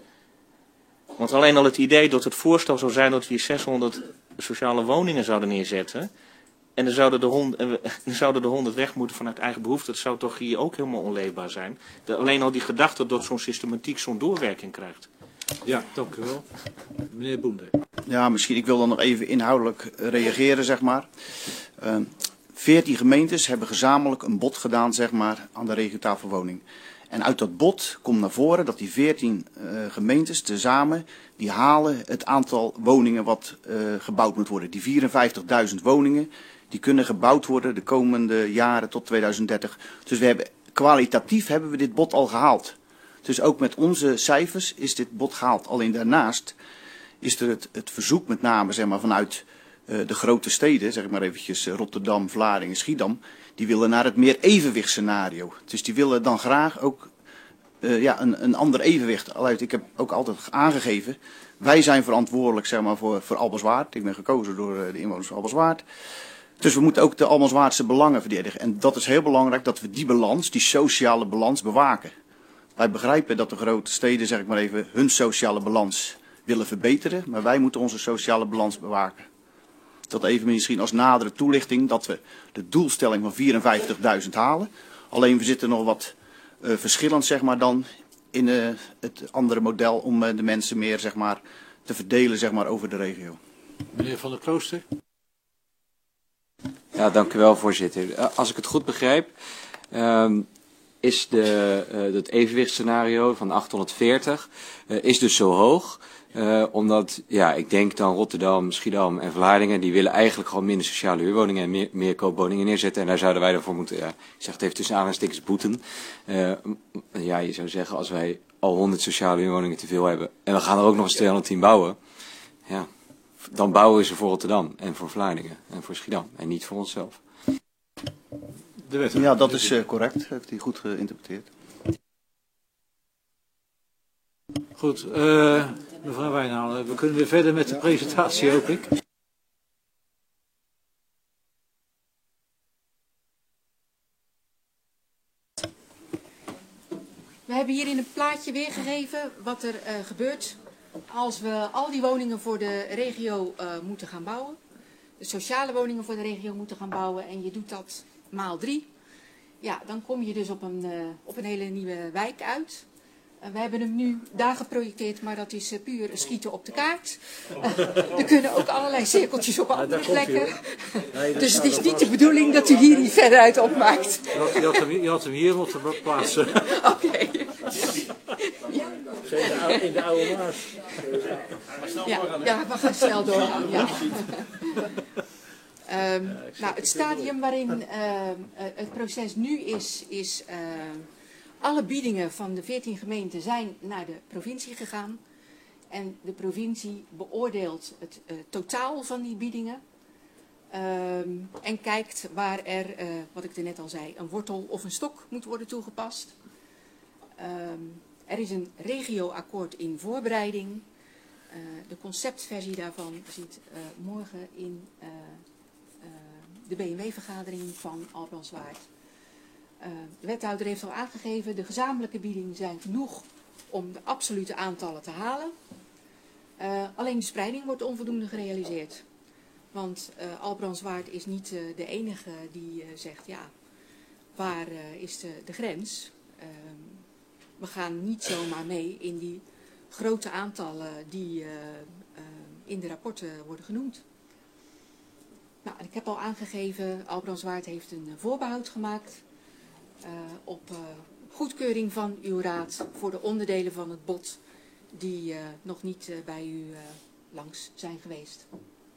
Want alleen al het idee dat het voorstel zou zijn dat we hier zeshonderd sociale woningen zouden neerzetten. En dan zouden de honderd, dan zouden de honderd weg moeten vanuit eigen behoefte. Dat zou toch hier ook helemaal onleefbaar zijn. De, alleen al die gedachte dat zo'n systematiek zo'n doorwerking krijgt. Ja, dank u wel. Meneer Boende. Ja, misschien, ik wil dan nog even inhoudelijk reageren, zeg maar. Uh, veertien gemeentes hebben gezamenlijk een bod gedaan, zeg maar, aan de regiotafelwoning. En uit dat bod komt naar voren dat die veertien uh, gemeentes tezamen, die halen het aantal woningen wat uh, gebouwd moet worden. Die vierenvijftigduizend woningen, die kunnen gebouwd worden de komende jaren tot tweeduizend dertig. Dus we hebben, kwalitatief hebben we dit bod al gehaald. Dus ook met onze cijfers is dit bod gehaald. Alleen daarnaast is er het, het verzoek met name, zeg maar, vanuit uh, de grote steden, zeg maar eventjes uh, Rotterdam, Vlaardingen, Schiedam. Die willen naar het meer evenwichtsscenario. Dus die willen dan graag ook uh, ja, een, een ander evenwicht. Alluit, ik heb ook altijd aangegeven, wij zijn verantwoordelijk, zeg maar, voor, voor Alberswaard. Ik ben gekozen door uh, de inwoners van Alberswaard. Dus we moeten ook de Alberswaardse belangen verdedigen. En dat is heel belangrijk dat we die balans, die sociale balans bewaken. Wij begrijpen dat de grote steden, zeg ik maar even, hun sociale balans willen verbeteren. Maar wij moeten onze sociale balans bewaken. Dat even misschien als nadere toelichting dat we de doelstelling van vierenvijftigduizend halen. Alleen we zitten nog wat uh, verschillend, zeg maar, dan in uh, het andere model om uh, de mensen meer, zeg maar, te verdelen, zeg maar, over de regio. Meneer Van der Klooster. Ja, dank u wel, voorzitter. Uh, als ik het goed begrijp, uh, is de, uh, het evenwichtsscenario van achthonderdveertig uh, is dus zo hoog. Uh, omdat, ja, ik denk dan Rotterdam, Schiedam en Vlaardingen, die willen eigenlijk gewoon minder sociale huurwoningen en meer, meer koopwoningen neerzetten. En daar zouden wij daarvoor moeten, ja, ik zeg het even tussen aanhalingstekens, boeten. Uh, ja, je zou zeggen, als wij al honderd sociale huurwoningen te veel hebben en we gaan er ook nog eens tweehonderdtien bouwen, ja, dan bouwen we ze voor Rotterdam en voor Vlaardingen en voor Schiedam en niet voor onszelf. De wet, ja, dat is uh, correct. Heeft hij goed geïnterpreteerd. Goed, uh, mevrouw Wijnhalen, we kunnen weer verder met de presentatie, hoop ik. We hebben hier in een plaatje weergegeven wat er uh, gebeurt als we al die woningen voor de regio uh, moeten gaan bouwen. De sociale woningen voor de regio moeten gaan bouwen en je doet dat maal drie. Ja, dan kom je dus op een, uh, op een hele nieuwe wijk uit. Uh, we hebben hem nu daar geprojecteerd, maar dat is uh, puur schieten op de kaart. Uh, er kunnen ook allerlei cirkeltjes op andere plekken. Nee, dus het is niet de bedoeling dat u hier niet verder uit opmaakt. Je had, je had, hem, je had hem hier moeten plaatsen. Oké. Okay. Ja. In de oude Maas. Ja, ja, we gaan snel doorgaan. Ja. Um, nou, het stadium waarin uh, het proces nu is, is uh, alle biedingen van de veertien gemeenten zijn naar de provincie gegaan. En de provincie beoordeelt het uh, totaal van die biedingen. Um, en kijkt waar er, uh, wat ik er net al zei, een wortel of een stok moet worden toegepast. Um, er is een regioakkoord in voorbereiding. Uh, de conceptversie daarvan zit uh, morgen in uh, uh, de B M W-vergadering van Alberswaard. Uh, de wethouder heeft al aangegeven, de gezamenlijke biedingen zijn genoeg om de absolute aantallen te halen. Uh, alleen de spreiding wordt onvoldoende gerealiseerd. Want uh, Albrandswaard is niet uh, de enige die uh, zegt, ja, waar uh, is de, de grens? Uh, we gaan niet zomaar mee in die grote aantallen die uh, uh, in de rapporten worden genoemd. Nou, ik heb al aangegeven, Albrandswaard heeft een voorbehoud gemaakt uh, op uh, goedkeuring van uw raad voor de onderdelen van het bod die uh, nog niet uh, bij u uh, langs zijn geweest.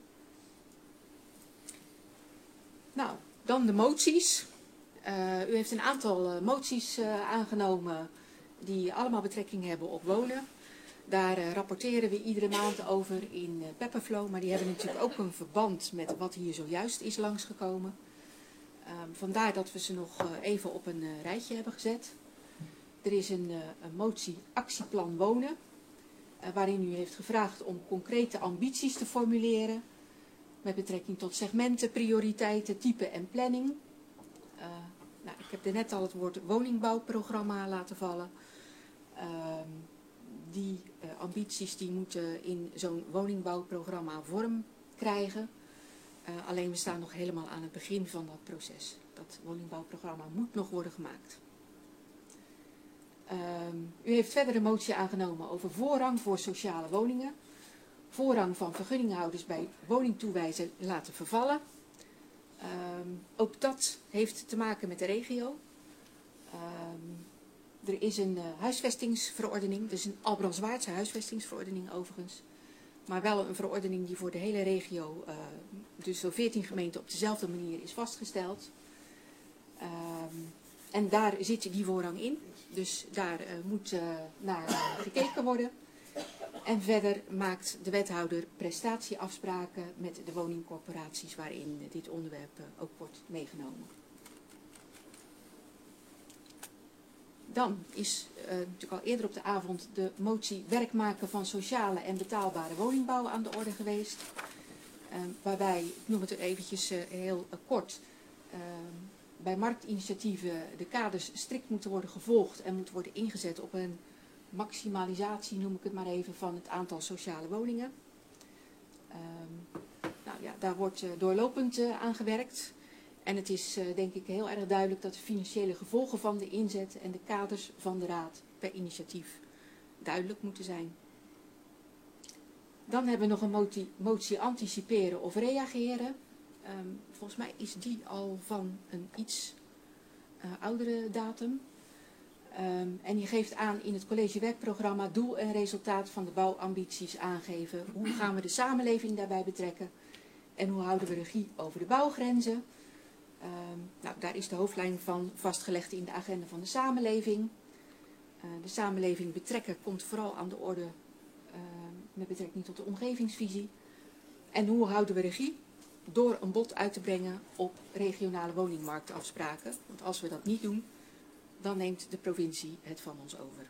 Nou, dan de moties. Uh, u heeft een aantal uh, moties uh, aangenomen die allemaal betrekking hebben op wonen. Daar uh, rapporteren we iedere maand over in uh, Pepperflow, maar die hebben natuurlijk ook een verband met wat hier zojuist is langsgekomen. Uh, vandaar dat we ze nog uh, even op een uh, rijtje hebben gezet. Er is een, uh, een motie actieplan wonen, uh, waarin u heeft gevraagd om concrete ambities te formuleren met betrekking tot segmenten, prioriteiten, type en planning. Uh, nou, ik heb er net al het woord woningbouwprogramma laten vallen. Uh, die uh, ambities die moeten in zo'n woningbouwprogramma vorm krijgen. Uh, alleen we staan nog helemaal aan het begin van dat proces. Dat woningbouwprogramma moet nog worden gemaakt. Uh, u heeft verder een motie aangenomen over voorrang voor sociale woningen. Voorrang van vergunninghouders bij woningtoewijzen laten vervallen. Uh, ook dat heeft te maken met de regio. Uh, er is een uh, huisvestingsverordening, dus een Albrandswaardse huisvestingsverordening overigens. Maar wel een verordening die voor de hele regio, uh, dus door veertien gemeenten op dezelfde manier is vastgesteld. Uh, en daar zit die voorrang in, dus daar uh, moet uh, naar uh, gekeken worden. En verder maakt de wethouder prestatieafspraken met de woningcorporaties waarin dit onderwerp ook wordt meegenomen. Dan is uh, natuurlijk al eerder op de avond de motie werk maken van sociale en betaalbare woningbouw aan de orde geweest. Uh, waarbij, ik noem het er eventjes uh, heel uh, kort, uh, bij marktinitiatieven de kaders strikt moeten worden gevolgd en moeten worden ingezet op een maximalisatie, noem ik het maar even, van het aantal sociale woningen. Um, nou ja, daar wordt uh, doorlopend uh, aan gewerkt. En het is uh, denk ik heel erg duidelijk dat de financiële gevolgen van de inzet en de kaders van de raad per initiatief duidelijk moeten zijn. Dan hebben we nog een motie, motie anticiperen of reageren. Um, volgens mij is die al van een iets uh, oudere datum. Um, en die geeft aan in het collegewerkprogramma doel en resultaat van de bouwambities aangeven. Hoe gaan we de samenleving daarbij betrekken? En hoe houden we regie over de bouwgrenzen? Um, nou, daar is de hoofdlijn van vastgelegd in de agenda van de samenleving. Uh, de samenleving betrekken komt vooral aan de orde uh, met betrekking tot de omgevingsvisie. En hoe houden we regie? Door een bod uit te brengen op regionale woningmarktafspraken. Want als we dat niet doen, dan neemt de provincie het van ons over.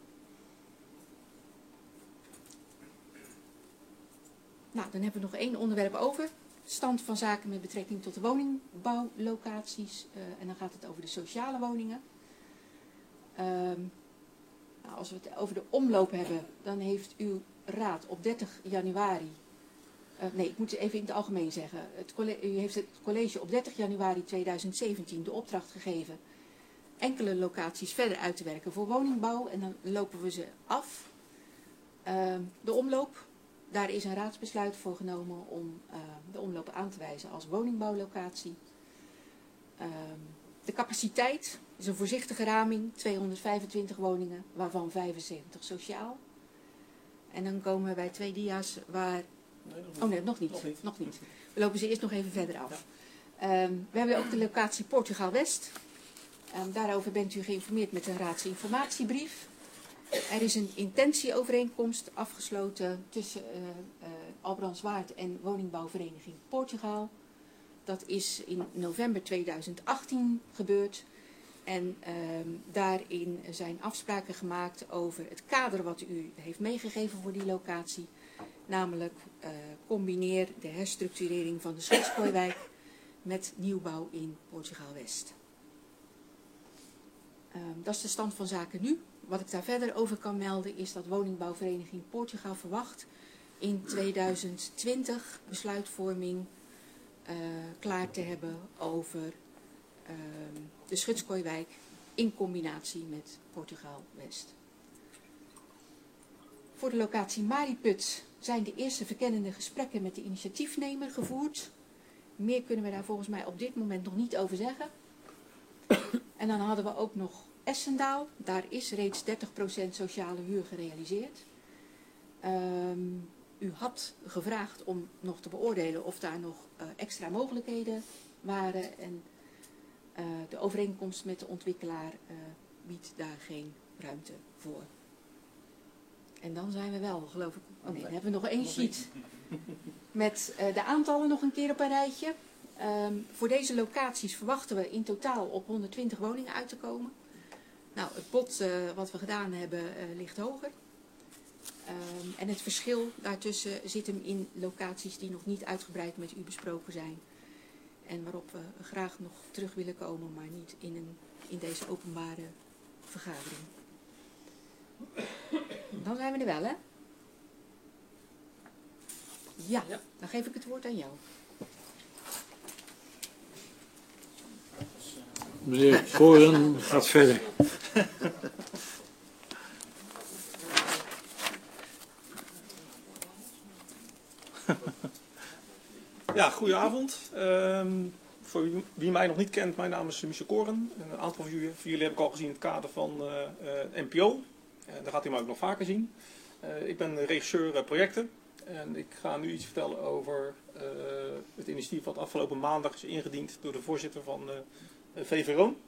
Nou, dan hebben we nog één onderwerp over. Stand van zaken met betrekking tot de woningbouwlocaties. Uh, en dan gaat het over de sociale woningen. Um, nou, als we het over de omloop hebben, dan heeft uw raad op dertig januari... Uh, nee, ik moet het even in het algemeen zeggen. Het college, u heeft het college op dertig januari tweeduizend zeventien de opdracht gegeven enkele locaties verder uit te werken voor woningbouw. En dan lopen we ze af. Uh, de omloop, daar is een raadsbesluit voor genomen om uh, de omloop aan te wijzen als woningbouwlocatie. Uh, de capaciteit is een voorzichtige raming, tweehonderdvijfentwintig woningen, waarvan vijfenzeventig sociaal. En dan komen we bij twee dia's waar... Nee, nog niet. Oh nee, nog niet. Nog niet. Nog niet. We lopen ze eerst nog even verder af. Ja. Um, we hebben ook de locatie Portugal West. Um, daarover bent u geïnformeerd met een raadsinformatiebrief. Er is een intentieovereenkomst afgesloten tussen uh, uh, Albrandswaard en woningbouwvereniging Portugal. Dat is in november tweeduizend achttien gebeurd. En um, daarin zijn afspraken gemaakt over het kader wat u heeft meegegeven voor die locatie. Namelijk uh, combineer de herstructurering van de Schotskooiwijk met nieuwbouw in Portugal West. Um, dat is de stand van zaken nu. Wat ik daar verder over kan melden is dat woningbouwvereniging Portugal verwacht in tweeduizend twintig besluitvorming uh, klaar te hebben over uh, de Schutskooiwijk in combinatie met Portugal West. Voor de locatie Marieput zijn de eerste verkennende gesprekken met de initiatiefnemer gevoerd. Meer kunnen we daar volgens mij op dit moment nog niet over zeggen. En dan hadden we ook nog Essendaal. Daar is reeds dertig procent sociale huur gerealiseerd. Um, u had gevraagd om nog te beoordelen of daar nog uh, extra mogelijkheden waren. En uh, de overeenkomst met de ontwikkelaar uh, biedt daar geen ruimte voor. En dan zijn we wel, geloof ik. Oh nee, dan hebben we nog één sheet. Met uh, de aantallen nog een keer op een rijtje. Um, voor deze locaties verwachten we in totaal op honderdtwintig woningen uit te komen. Nou, het bod uh, wat we gedaan hebben uh, ligt hoger. Um, en het verschil daartussen zit hem in locaties die nog niet uitgebreid met u besproken zijn. En waarop we graag nog terug willen komen, maar niet in, een, in deze openbare vergadering. Dan zijn we er wel, hè? Ja, dan geef ik het woord aan jou. Meneer Koren gaat verder. Ja, goedenavond. Um, voor wie, wie mij nog niet kent, mijn naam is Michel Koren. Een aantal van jullie, van jullie heb ik al gezien in het kader van uh, uh, N P O. Uh, daar gaat u mij ook nog vaker zien. Uh, ik ben regisseur uh, projecten. En ik ga nu iets vertellen over uh, het initiatief wat afgelopen maandag is ingediend door de voorzitter van uh, V V Roon.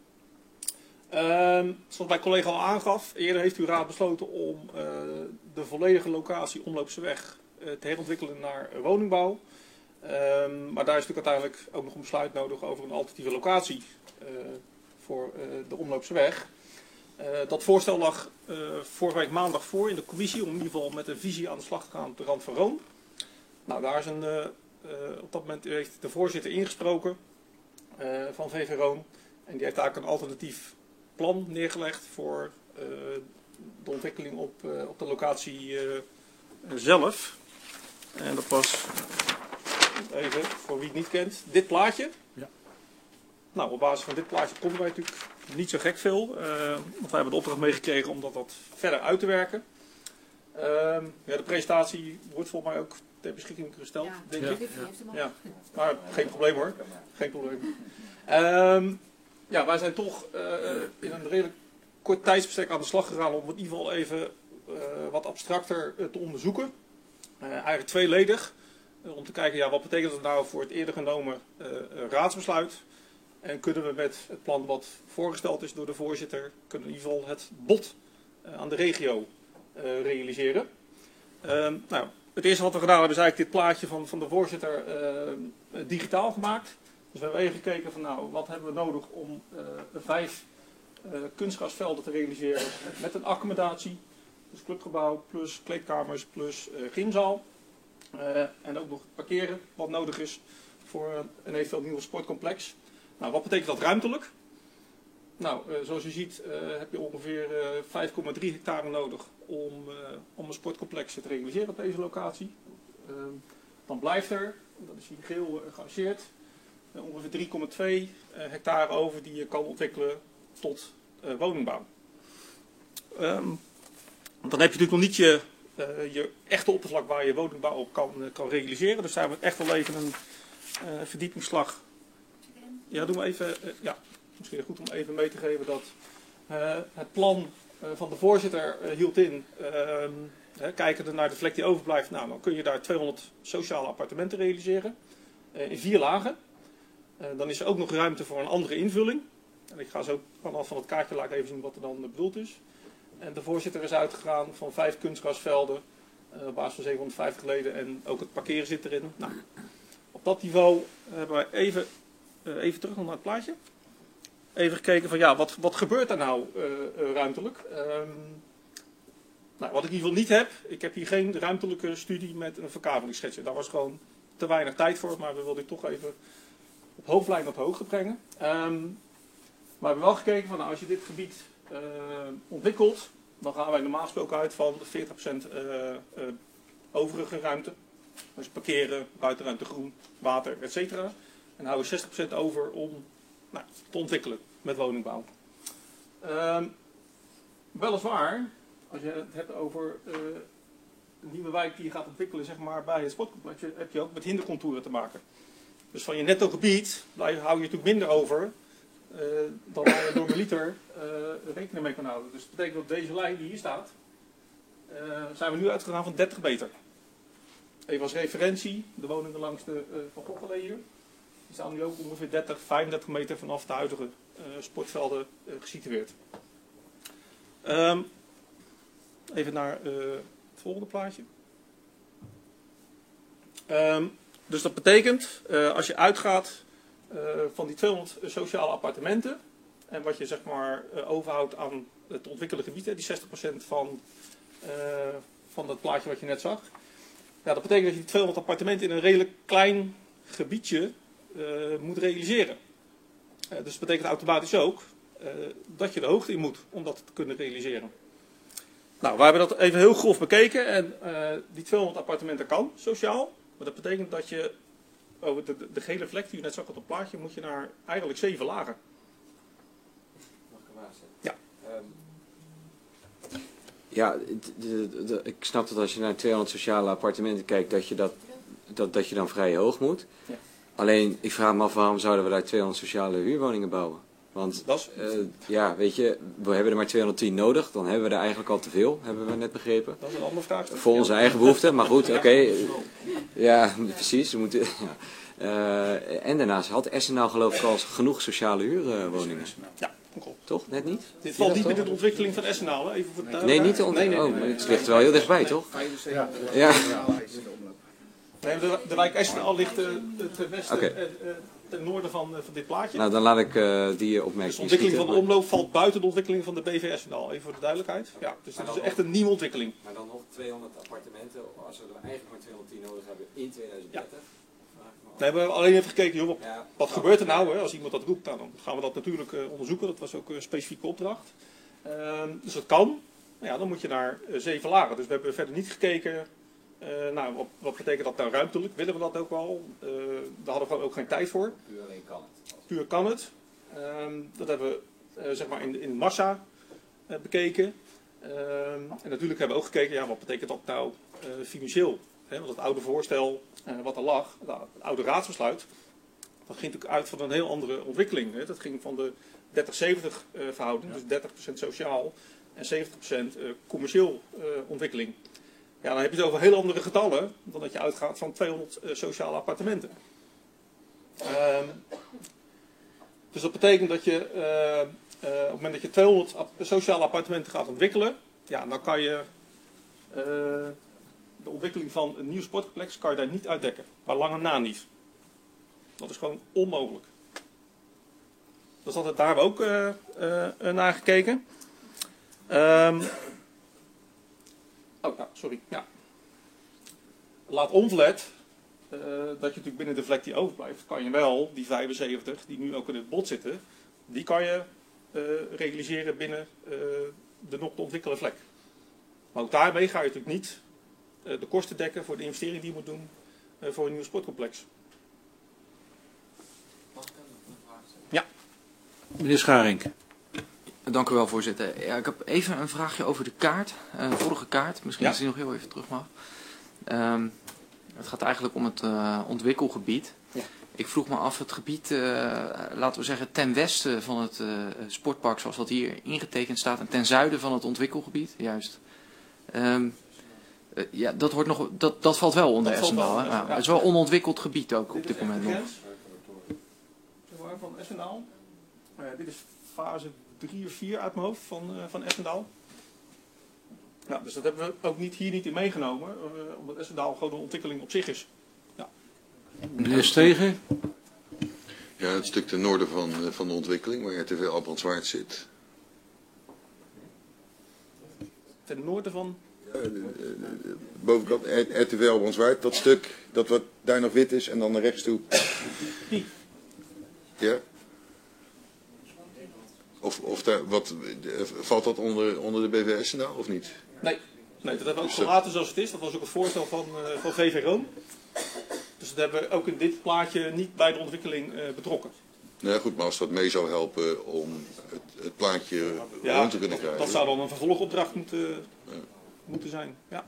Uh, zoals mijn collega al aangaf, eerder heeft uw raad besloten om uh, de volledige locatie Omloopseweg uh, te herontwikkelen naar uh, woningbouw. Um, maar daar is natuurlijk uiteindelijk ook nog een besluit nodig over een alternatieve locatie uh, voor uh, de Omloopseweg. Uh, dat voorstel lag uh, vorige week maandag voor in de commissie om in ieder geval met een visie aan de slag te gaan op de rand van Roon. Nou, daar is een, uh, uh, op dat moment heeft de voorzitter ingesproken uh, van V V Roon. En die heeft eigenlijk een alternatief plan neergelegd voor uh, de ontwikkeling op, uh, op de locatie uh, zelf. En dat was, even voor wie het niet kent, dit plaatje. Ja. Nou, op basis van dit plaatje konden wij natuurlijk niet zo gek veel. Uh, want wij hebben de opdracht meegekregen om dat wat verder uit te werken. Uh, ja, de presentatie wordt volgens mij ook ter beschikking gesteld, ja, denk ja, ik. Ja. Ja. Maar geen probleem hoor. Geen probleem. Uh, ja, wij zijn toch uh, in een redelijk kort tijdsbestek aan de slag gegaan om in ieder geval even uh, wat abstracter uh, te onderzoeken. Uh, eigenlijk tweeledig. Uh, om te kijken, ja, wat betekent dat nou voor het eerder genomen uh, raadsbesluit? En kunnen we met het plan wat voorgesteld is door de voorzitter, kunnen we in ieder geval het bod uh, aan de regio uh, realiseren. Uh, nou, het eerste wat we gedaan hebben is eigenlijk dit plaatje van, van de voorzitter uh, digitaal gemaakt. Dus we hebben even gekeken van nou, wat hebben we nodig om uh, vijf uh, kunstgrasvelden te realiseren met een accommodatie. Dus clubgebouw plus kleedkamers plus uh, gymzaal. Uh, en ook nog parkeren wat nodig is voor uh, een eventueel nieuw sportcomplex. Nou, wat betekent dat ruimtelijk? Nou, uh, zoals u ziet uh, heb je ongeveer uh, vijf komma drie hectare nodig om, uh, om een sportcomplex te realiseren op deze locatie. Uh, dan blijft er, dat is hier geel uh, gearcheerd, uh, ongeveer drie komma twee uh, hectare over die je kan ontwikkelen tot uh, woningbouw. Um, dan heb je natuurlijk nog niet je, uh, je echte oppervlak waar je woningbouw op kan, uh, kan realiseren. Dus daar hebben we echt wel even een uh, verdiepingsslag. Ja, doen we even. Uh, ja, misschien goed om even mee te geven dat uh, het plan uh, van de voorzitter uh, hield in. Uh, uh, kijkende naar de vlek die overblijft, nou, dan kun je daar tweehonderd sociale appartementen realiseren. Uh, in vier lagen. Uh, dan is er ook nog ruimte voor een andere invulling. En ik ga zo vanaf van het kaartje laten even zien wat er dan uh, bedoeld is. En de voorzitter is uitgegaan van vijf kunstgrasvelden uh, op basis van zevenhonderdvijftig leden en ook het parkeren zit erin. Nou, op dat niveau hebben wij even. Uh, even terug naar het plaatje. Even gekeken van ja, wat, wat gebeurt er nou uh, uh, ruimtelijk? Um, nou, wat ik in ieder geval niet heb, ik heb hier geen ruimtelijke studie met een verkavelingsschetsje. Daar was gewoon te weinig tijd voor, maar we wilden dit toch even op hoofdlijn op hoogte brengen. Um, maar we hebben wel gekeken van nou, als je dit gebied uh, ontwikkelt, dan gaan wij normaal gesproken uit van veertig procent uh, uh, overige ruimte. Dus parkeren, buitenruimte, groen, water, et cetera. En dan houden we zestig procent over om nou, te ontwikkelen met woningbouw. Uh, weliswaar, als je het hebt over uh, een nieuwe wijk die je gaat ontwikkelen zeg maar, bij het sportcomplex, heb je ook met hindercontouren te maken. Dus van je netto gebied hou je natuurlijk minder over uh, dan waar je normaliter uh, rekening mee kan houden. Dus dat betekent dat deze lijn die hier staat, uh, zijn we nu uitgegaan van dertig meter. Even als referentie, de woningen langs de uh, Van Gogh-allee hier. Die staan nu ook ongeveer dertig, vijfendertig meter vanaf de huidige uh, sportvelden uh, gesitueerd. Um, even naar uh, het volgende plaatje. Um, dus dat betekent, uh, als je uitgaat uh, van die tweehonderd sociale appartementen en wat je zeg maar uh, overhoudt aan het ontwikkelde gebied, hè, die zestig procent van, uh, van dat plaatje wat je net zag. Ja, dat betekent dat je die tweehonderd appartementen in een redelijk klein gebiedje uh, moet realiseren. Uh, dus dat betekent automatisch ook uh, dat je de hoogte in moet om dat te kunnen realiseren. Nou, we hebben dat even heel grof bekeken en uh, die tweehonderd appartementen kan sociaal. Maar dat betekent dat je over de, de, de gele vlek die u net zag op het plaatje, moet je naar eigenlijk zeven lagen. Mag ik hem aanzetten? Ja. Um, ja, de, de, de, ik snap dat als je naar tweehonderd sociale appartementen kijkt, dat je, dat, dat, dat je dan vrij hoog moet. Ja. Alleen, ik vraag me af waarom zouden we daar tweehonderd sociale huurwoningen bouwen? Want, uh, ja, weet je, we hebben er maar tweehonderdtien nodig, dan hebben we er eigenlijk al te veel, hebben we net begrepen. Dat is een andere vraag. Voor onze eigen behoeften, maar goed, oké. Okay. Ja, precies. We moeten, ja. Uh, en daarnaast had Essen nou geloof ik al genoeg sociale huurwoningen. Ja, klopt. Toch? Net niet? Dit valt niet binnen de ontwikkeling van Essenaal, even voor de Nee, niet de ontwikkeling. Nee, nee, nee, oh, het ligt er wel heel dichtbij, toch? Ja. Ja. Nee, de, de wijk Essenaal ligt uh, ten westen, okay. uh, uh, ten noorden van, uh, van dit plaatje. Nou, dan laat ik uh, die opmerking. Dus de ontwikkeling van de omloop valt buiten de ontwikkeling van de B V Essenaal, even voor de duidelijkheid. Ja, dus dat is echt een nieuwe ontwikkeling. Maar dan nog tweehonderd appartementen, als we er eigenlijk maar tweehonderdtien nodig hebben in tweeduizend dertig. Ja. Nee, we hebben alleen even gekeken, joh, wat, ja. wat gebeurt er nou hè, als iemand dat roept. Nou, dan gaan we dat natuurlijk uh, onderzoeken, dat was ook een specifieke opdracht. Uh, dus dat kan, nou ja, dan moet je naar uh, zeven lagen. Dus we hebben verder niet gekeken, uh, nou, wat, wat betekent dat nou ruimtelijk? Willen we dat ook wel? Uh, daar hadden we gewoon ook geen tijd voor. Puur alleen kan het. Puur kan het. Uh, dat hebben we uh, zeg maar in, in massa uh, bekeken. Uh, en natuurlijk hebben we ook gekeken, ja, wat betekent dat nou uh, financieel? Hè, want het oude voorstel uh, wat er lag, nou, het oude raadsbesluit, dat ging natuurlijk uit van een heel andere ontwikkeling. Hè. Dat ging van de dertig zeventig uh, verhouding, ja. Dus dertig procent sociaal en zeventig procent uh, commercieel uh, ontwikkeling. Ja, dan heb je het over heel andere getallen dan dat je uitgaat van tweehonderd uh, sociale appartementen. Uh, dus dat betekent dat je uh, uh, op het moment dat je tweehonderd sociale appartementen gaat ontwikkelen, ja, dan kan je uh, de ontwikkeling van een nieuw sportcomplex kan je daar niet uitdekken. Maar lange na niet. Dat is gewoon onmogelijk. Dus dat, daar hebben we ook uh, uh, naar gekeken. Um, oh, ja, sorry. Ja. Laat onverlet uh, dat je natuurlijk binnen de vlek die overblijft, kan je wel die vijfenzeventig, die nu ook in het bod zitten, die kan je uh, realiseren binnen uh, de nog te ontwikkelde vlek. Maar ook daarmee ga je natuurlijk niet uh, de kosten dekken voor de investering die je moet doen uh, voor een nieuw sportcomplex. Ja. Meneer Scharink. Dank u wel, voorzitter. Ja, ik heb even een vraagje over de kaart, uh, de vorige kaart. Misschien ja. Als die nog heel even terug mag. Um, het gaat eigenlijk om het uh, ontwikkelgebied. Ja. Ik vroeg me af, het gebied, uh, laten we zeggen, ten westen van het uh, sportpark, zoals dat hier ingetekend staat, en ten zuiden van het ontwikkelgebied, juist. Um, uh, ja, dat, wordt nog, dat, dat valt wel onder Essenaal. Ja, het is wel onontwikkeld gebied ook op dit moment nog. Van Essenaal. Uh, dit is fase drie of vier uit mijn hoofd van, uh, van Essenaal. Ja, dus dat hebben we ook niet, hier niet in meegenomen, uh, omdat Essenaal gewoon een ontwikkeling op zich is. Ja. Meneer Stegen? Ja, het stuk ten noorden van, uh, van de ontwikkeling, waar R T V Albrandswaard zit. Ten noorden van? Uh, uh, uh, bovenkant, R T V Albrandswaard, dat stuk, dat wat daar nog wit is en dan naar rechts toe. Die? Ja. Of, of daar, wat, valt dat onder, onder de B V S nou of niet? Nee, nee, dat hebben we ook gelaten zoals het is. Dat was ook het voorstel van, uh, van V V Room. Dus dat hebben we ook in dit plaatje niet bij de ontwikkeling uh, betrokken. Nee, goed, maar als dat mee zou helpen om het, het plaatje ja, rond te kunnen krijgen. Dat zou dan een vervolgopdracht moeten, ja. moeten zijn. Ja.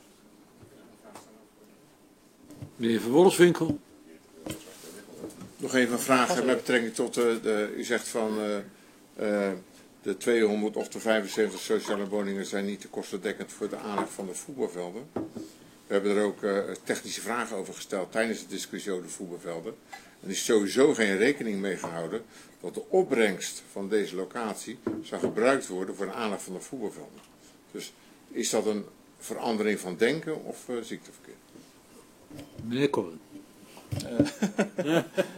Meneer Van Wolfswinkel. Nog even een vraag met betrekking tot, uh, de, u zegt van uh, uh, de tweehonderd of de vijfenzeventig sociale woningen zijn niet te kostendekkend voor de aanleg van de voetbalvelden. We hebben er ook uh, technische vragen over gesteld tijdens de discussie over de voetbalvelden. Er is sowieso geen rekening mee gehouden dat de opbrengst van deze locatie zou gebruikt worden voor de aanleg van de voetbalvelden. Dus is dat een verandering van denken of uh, zie ik het verkeerd? Meneer Koren. Uh,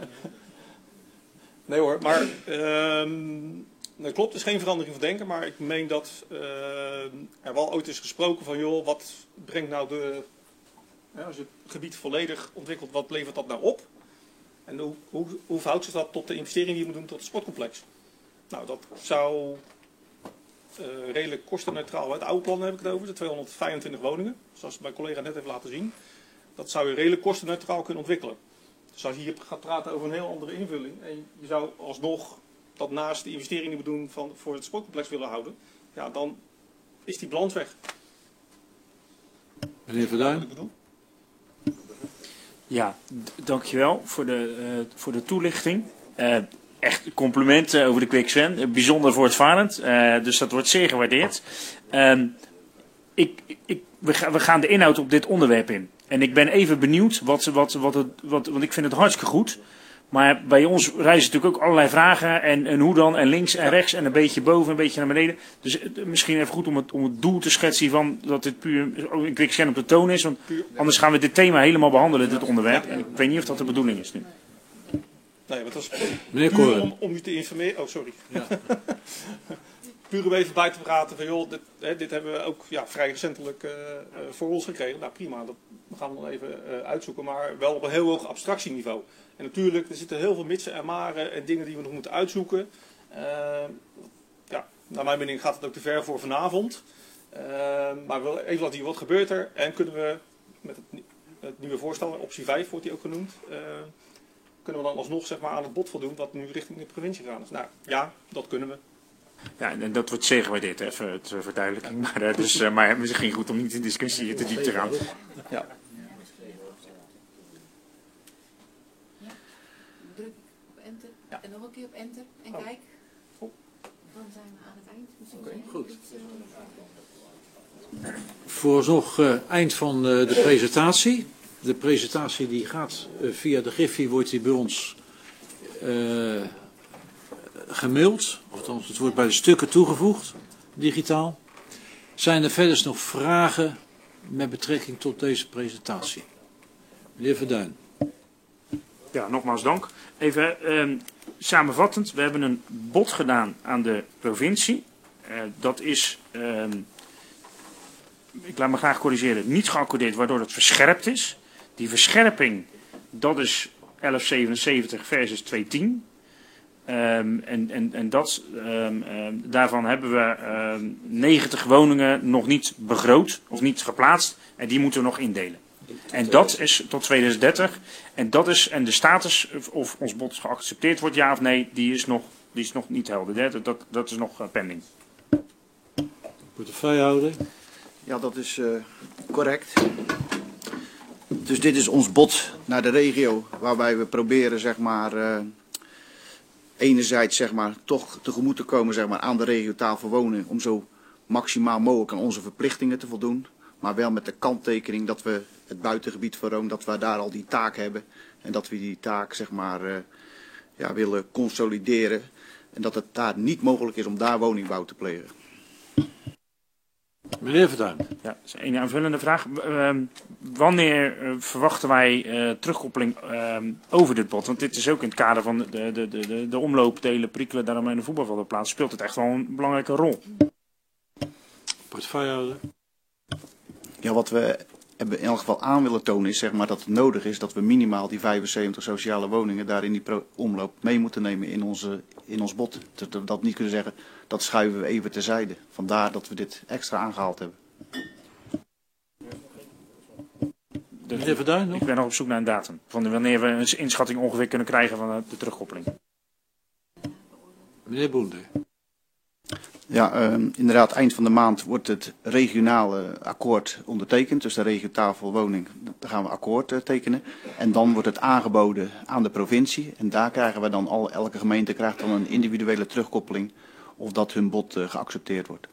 nee hoor, maar uh, dat klopt, het is geen verandering van denken, maar ik meen dat uh, er wel ooit is gesproken van joh, wat brengt nou de, ja, als je het gebied volledig ontwikkelt, wat levert dat nou op? En hoe, hoe, hoe verhoudt zich dat tot de investering die je moet doen tot het sportcomplex? Nou, dat zou uh, redelijk kostenneutraal, het oude plan heb ik het over, de tweehonderdvijfentwintig woningen, zoals mijn collega net heeft laten zien. Dat zou je redelijk kostenneutraal kunnen ontwikkelen. Dus als je hier gaat praten over een heel andere invulling en je zou alsnog dat naast de investering die we doen van, voor het sportcomplex willen houden, ja, dan is die balans weg. Meneer Verduin. Ja, dankjewel voor de, uh, voor de toelichting. Uh, echt complimenten over de Quick Sven. Uh, bijzonder voortvarend. Uh, dus dat wordt zeer gewaardeerd. Uh, ik, ik, we, ga, we gaan de inhoud op dit onderwerp in. En ik ben even benieuwd, wat, wat, wat het, wat, want ik vind het hartstikke goed. Maar bij ons reizen natuurlijk ook allerlei vragen. En, en hoe dan? En links en rechts en een beetje boven, een beetje naar beneden. Dus misschien even goed om het, om het doel te schetsen van dat dit puur een quick scan op de toon is. Want anders gaan we dit thema helemaal behandelen, dit onderwerp. En ik weet niet of dat de bedoeling is nu. Nee, maar dat is Meneer puur Koren. om, om u te informeren. Oh, sorry. Ja. Puur om even bij te praten van joh, dit, hè, dit hebben we ook ja, vrij recentelijk uh, uh, voor ons gekregen. Nou prima, dat gaan we dan even uh, uitzoeken. Maar wel op een heel hoog abstractieniveau. En natuurlijk, er zitten heel veel mitsen en maren en dingen die we nog moeten uitzoeken. Uh, ja, naar mijn mening gaat het ook te ver voor vanavond. Uh, maar we willen even laten zien wat gebeurt er. En kunnen we met het, het nieuwe voorstel, optie vijf wordt die ook genoemd, uh, kunnen we dan alsnog zeg maar, aan het bod voldoen wat nu richting de provincie gaat. Dus, nou ja, dat kunnen we. Ja, en dat wordt zeer gewaardeerd, even ter verduidelijking. Maar, uh, dus, uh, maar misschien goed om niet in discussie te diep te gaan. Ja. Ja. En nog een keer op enter en oh. kijk. Dan zijn we aan het eind. Misschien okay, goed. Vooralsnog uh, eind van uh, de presentatie. De presentatie die gaat uh, via de Griffie, wordt die bij ons uh, gemaild. Althans, het wordt bij de stukken toegevoegd, digitaal. Zijn er verder nog vragen met betrekking tot deze presentatie? Meneer Verduin. Ja, nogmaals dank. Even uh, samenvattend, we hebben een bod gedaan aan de provincie. Uh, dat is, uh, ik laat me graag corrigeren, niet geaccordeerd, waardoor het verscherpt is. Die verscherping, dat is elf zevenenzeventig versus tweehonderdtien. Um, en, en, en dat, um, um, daarvan hebben we um, negentig woningen nog niet begroot of niet geplaatst. En die moeten we nog indelen. En dat is tot tweeduizend dertig. En dat is, en de status of ons bod geaccepteerd wordt, ja of nee, die is nog, die is nog niet helder. Dat, dat, dat is nog uh, pending. Portefeuillehouder. Ja, dat is uh, correct. Dus dit is ons bod naar de regio, waarbij we proberen, zeg maar, uh, enerzijds, zeg maar, toch tegemoet te komen, zeg maar, aan de regiotafel wonen, om zo maximaal mogelijk aan onze verplichtingen te voldoen. Maar wel met de kanttekening dat we het buitengebied van Rome, dat we daar al die taak hebben. En dat we die taak, zeg maar, uh, ja, willen consolideren. En dat het daar niet mogelijk is om daar woningbouw te plegen. Meneer Verduin. Ja, dat is een aanvullende vraag. Uh, wanneer uh, verwachten wij uh, terugkoppeling uh, over dit bod? Want dit is ook in het kader van de, de, de, de, de omloopdelen, prikkelen, daarom in de voetbalveldenplaats, speelt het echt wel een belangrijke rol. Portefeuillehouder. Ja, wat we hebben in elk geval aan willen tonen is zeg maar, dat het nodig is dat we minimaal die vijfenzeventig sociale woningen daar in die pro- omloop mee moeten nemen in, onze, in ons bod. Dat we dat niet kunnen zeggen, dat schuiven we even terzijde. Vandaar dat we dit extra aangehaald hebben. Meneer Verduin nog? Ik ben nog op zoek naar een datum. Van wanneer we een inschatting ongeveer kunnen krijgen van de terugkoppeling. Meneer Boende. Ja, uh, inderdaad, eind van de maand wordt het regionale akkoord ondertekend. Dus de regiotafel woning, daar gaan we akkoord uh, tekenen. En dan wordt het aangeboden aan de provincie. En daar krijgen we dan al, elke gemeente krijgt dan een individuele terugkoppeling of dat hun bod uh, geaccepteerd wordt.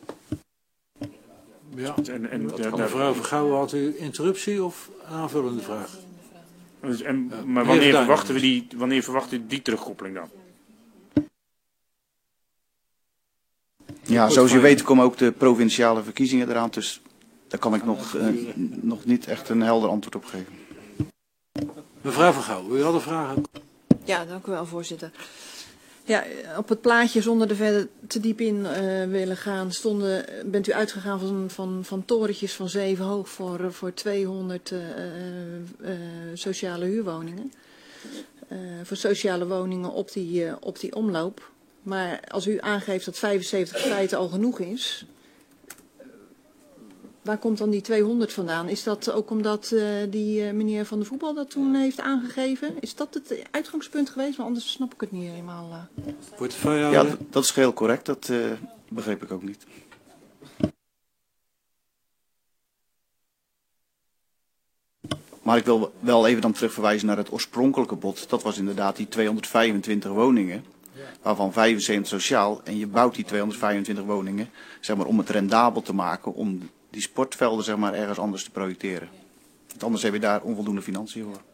Ja, en, en de, mevrouw Vergouwen, had u interruptie of aanvullende vraag? Dus, en, ja, maar wanneer verwachten we die, wanneer verwachten we die terugkoppeling dan? Ja, zoals je weet komen ook de provinciale verkiezingen eraan, dus daar kan ik nog, uh, nog niet echt een helder antwoord op geven. Mevrouw Vergouwen, u had een vraag? Ja, dank u wel, voorzitter. Ja, op het plaatje, zonder er verder te diep in uh, willen gaan, stonden, bent u uitgegaan van, van, van torentjes van zeven hoog voor, voor tweehonderd uh, uh, uh, sociale huurwoningen. Uh, voor sociale woningen op die, uh, op die omloop. Maar als u aangeeft dat vijfenzeventig feiten al genoeg is, waar komt dan die tweehonderd vandaan? Is dat ook omdat uh, die uh, meneer van de voetbal dat toen heeft aangegeven? Is dat het uitgangspunt geweest? Want anders snap ik het niet helemaal. Uh. Ja, dat is geheel correct. Dat uh, begreep ik ook niet. Maar ik wil wel even dan terugverwijzen naar het oorspronkelijke bod. Dat was inderdaad die tweehonderdvijfentwintig woningen. Waarvan vijfenzeventig sociaal. En je bouwt die tweehonderdvijfentwintig woningen zeg maar, om het rendabel te maken. Om die sportvelden zeg maar, ergens anders te projecteren. Want anders heb je daar onvoldoende financiën voor.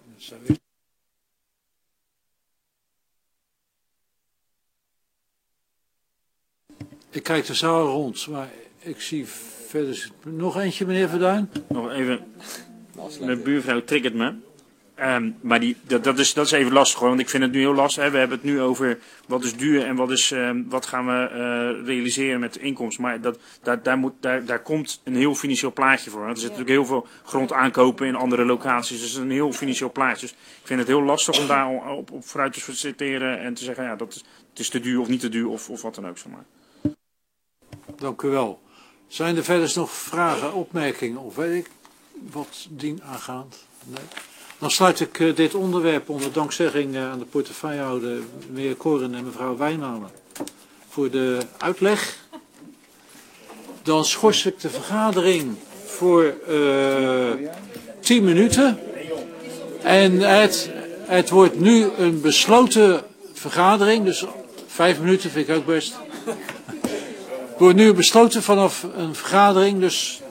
Ik kijk de zaal rond, maar ik zie verder... Nog eentje, meneer Verduin? Nog even. Mijn buurvrouw triggert me. Um, maar die, dat, dat, is, dat is even lastig hoor, want ik vind het nu heel lastig. Hè. We hebben het nu over wat is duur en wat, is, um, wat gaan we uh, realiseren met de inkomsten. Maar dat, daar, daar, moet, daar, daar komt een heel financieel plaatje voor. Er zit natuurlijk heel veel grond aankopen in andere locaties. Dus het is een heel financieel plaatje. Dus ik vind het heel lastig om daar op, op vooruit te citeren en te zeggen ja, dat is, het is te duur of niet te duur of, of wat dan ook. Zeg maar. Dank u wel. Zijn er verder nog vragen, opmerkingen of weet ik wat dien aangaand? Nee. Dan sluit ik uh, dit onderwerp onder dankzegging uh, aan de portefeuillehouder meneer Koren en mevrouw Wijnalen voor de uitleg. Dan schors ik de vergadering voor uh, tien minuten. En het, het wordt nu een besloten vergadering, dus vijf minuten vind ik ook best. Het wordt nu besloten vanaf een vergadering, dus...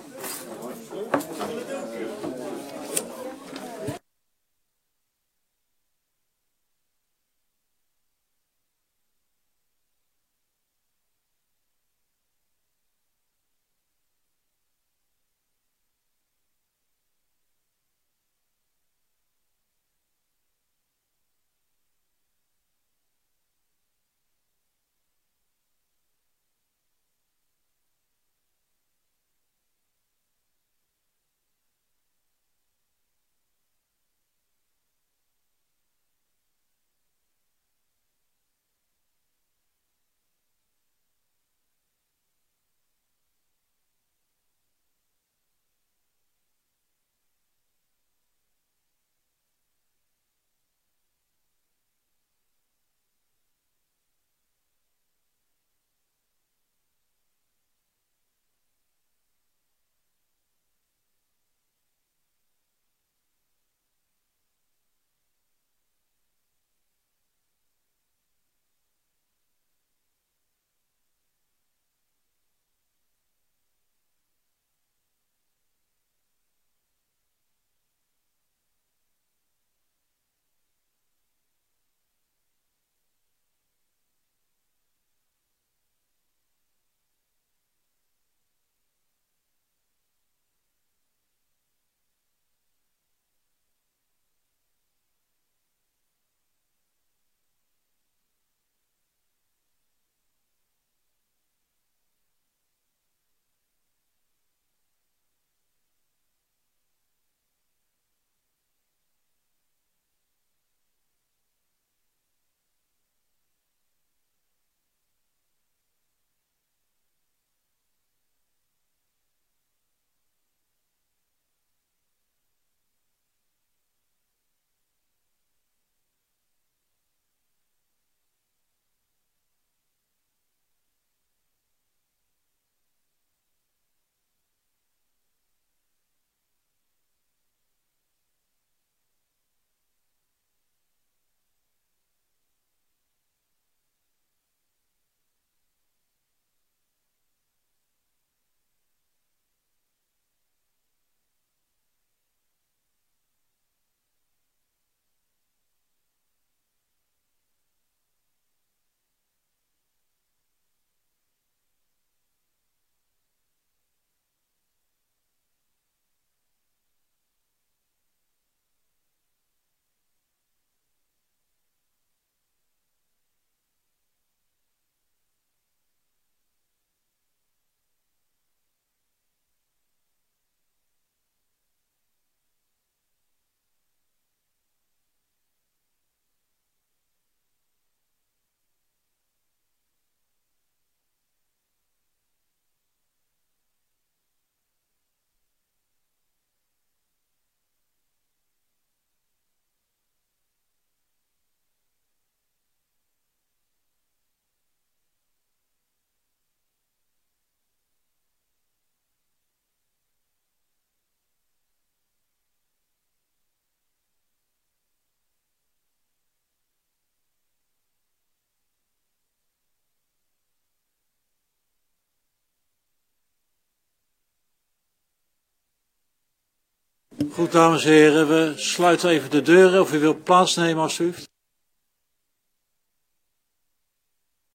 Goed, dames en heren, we sluiten even de deuren. Of u wilt plaatsnemen, alstublieft.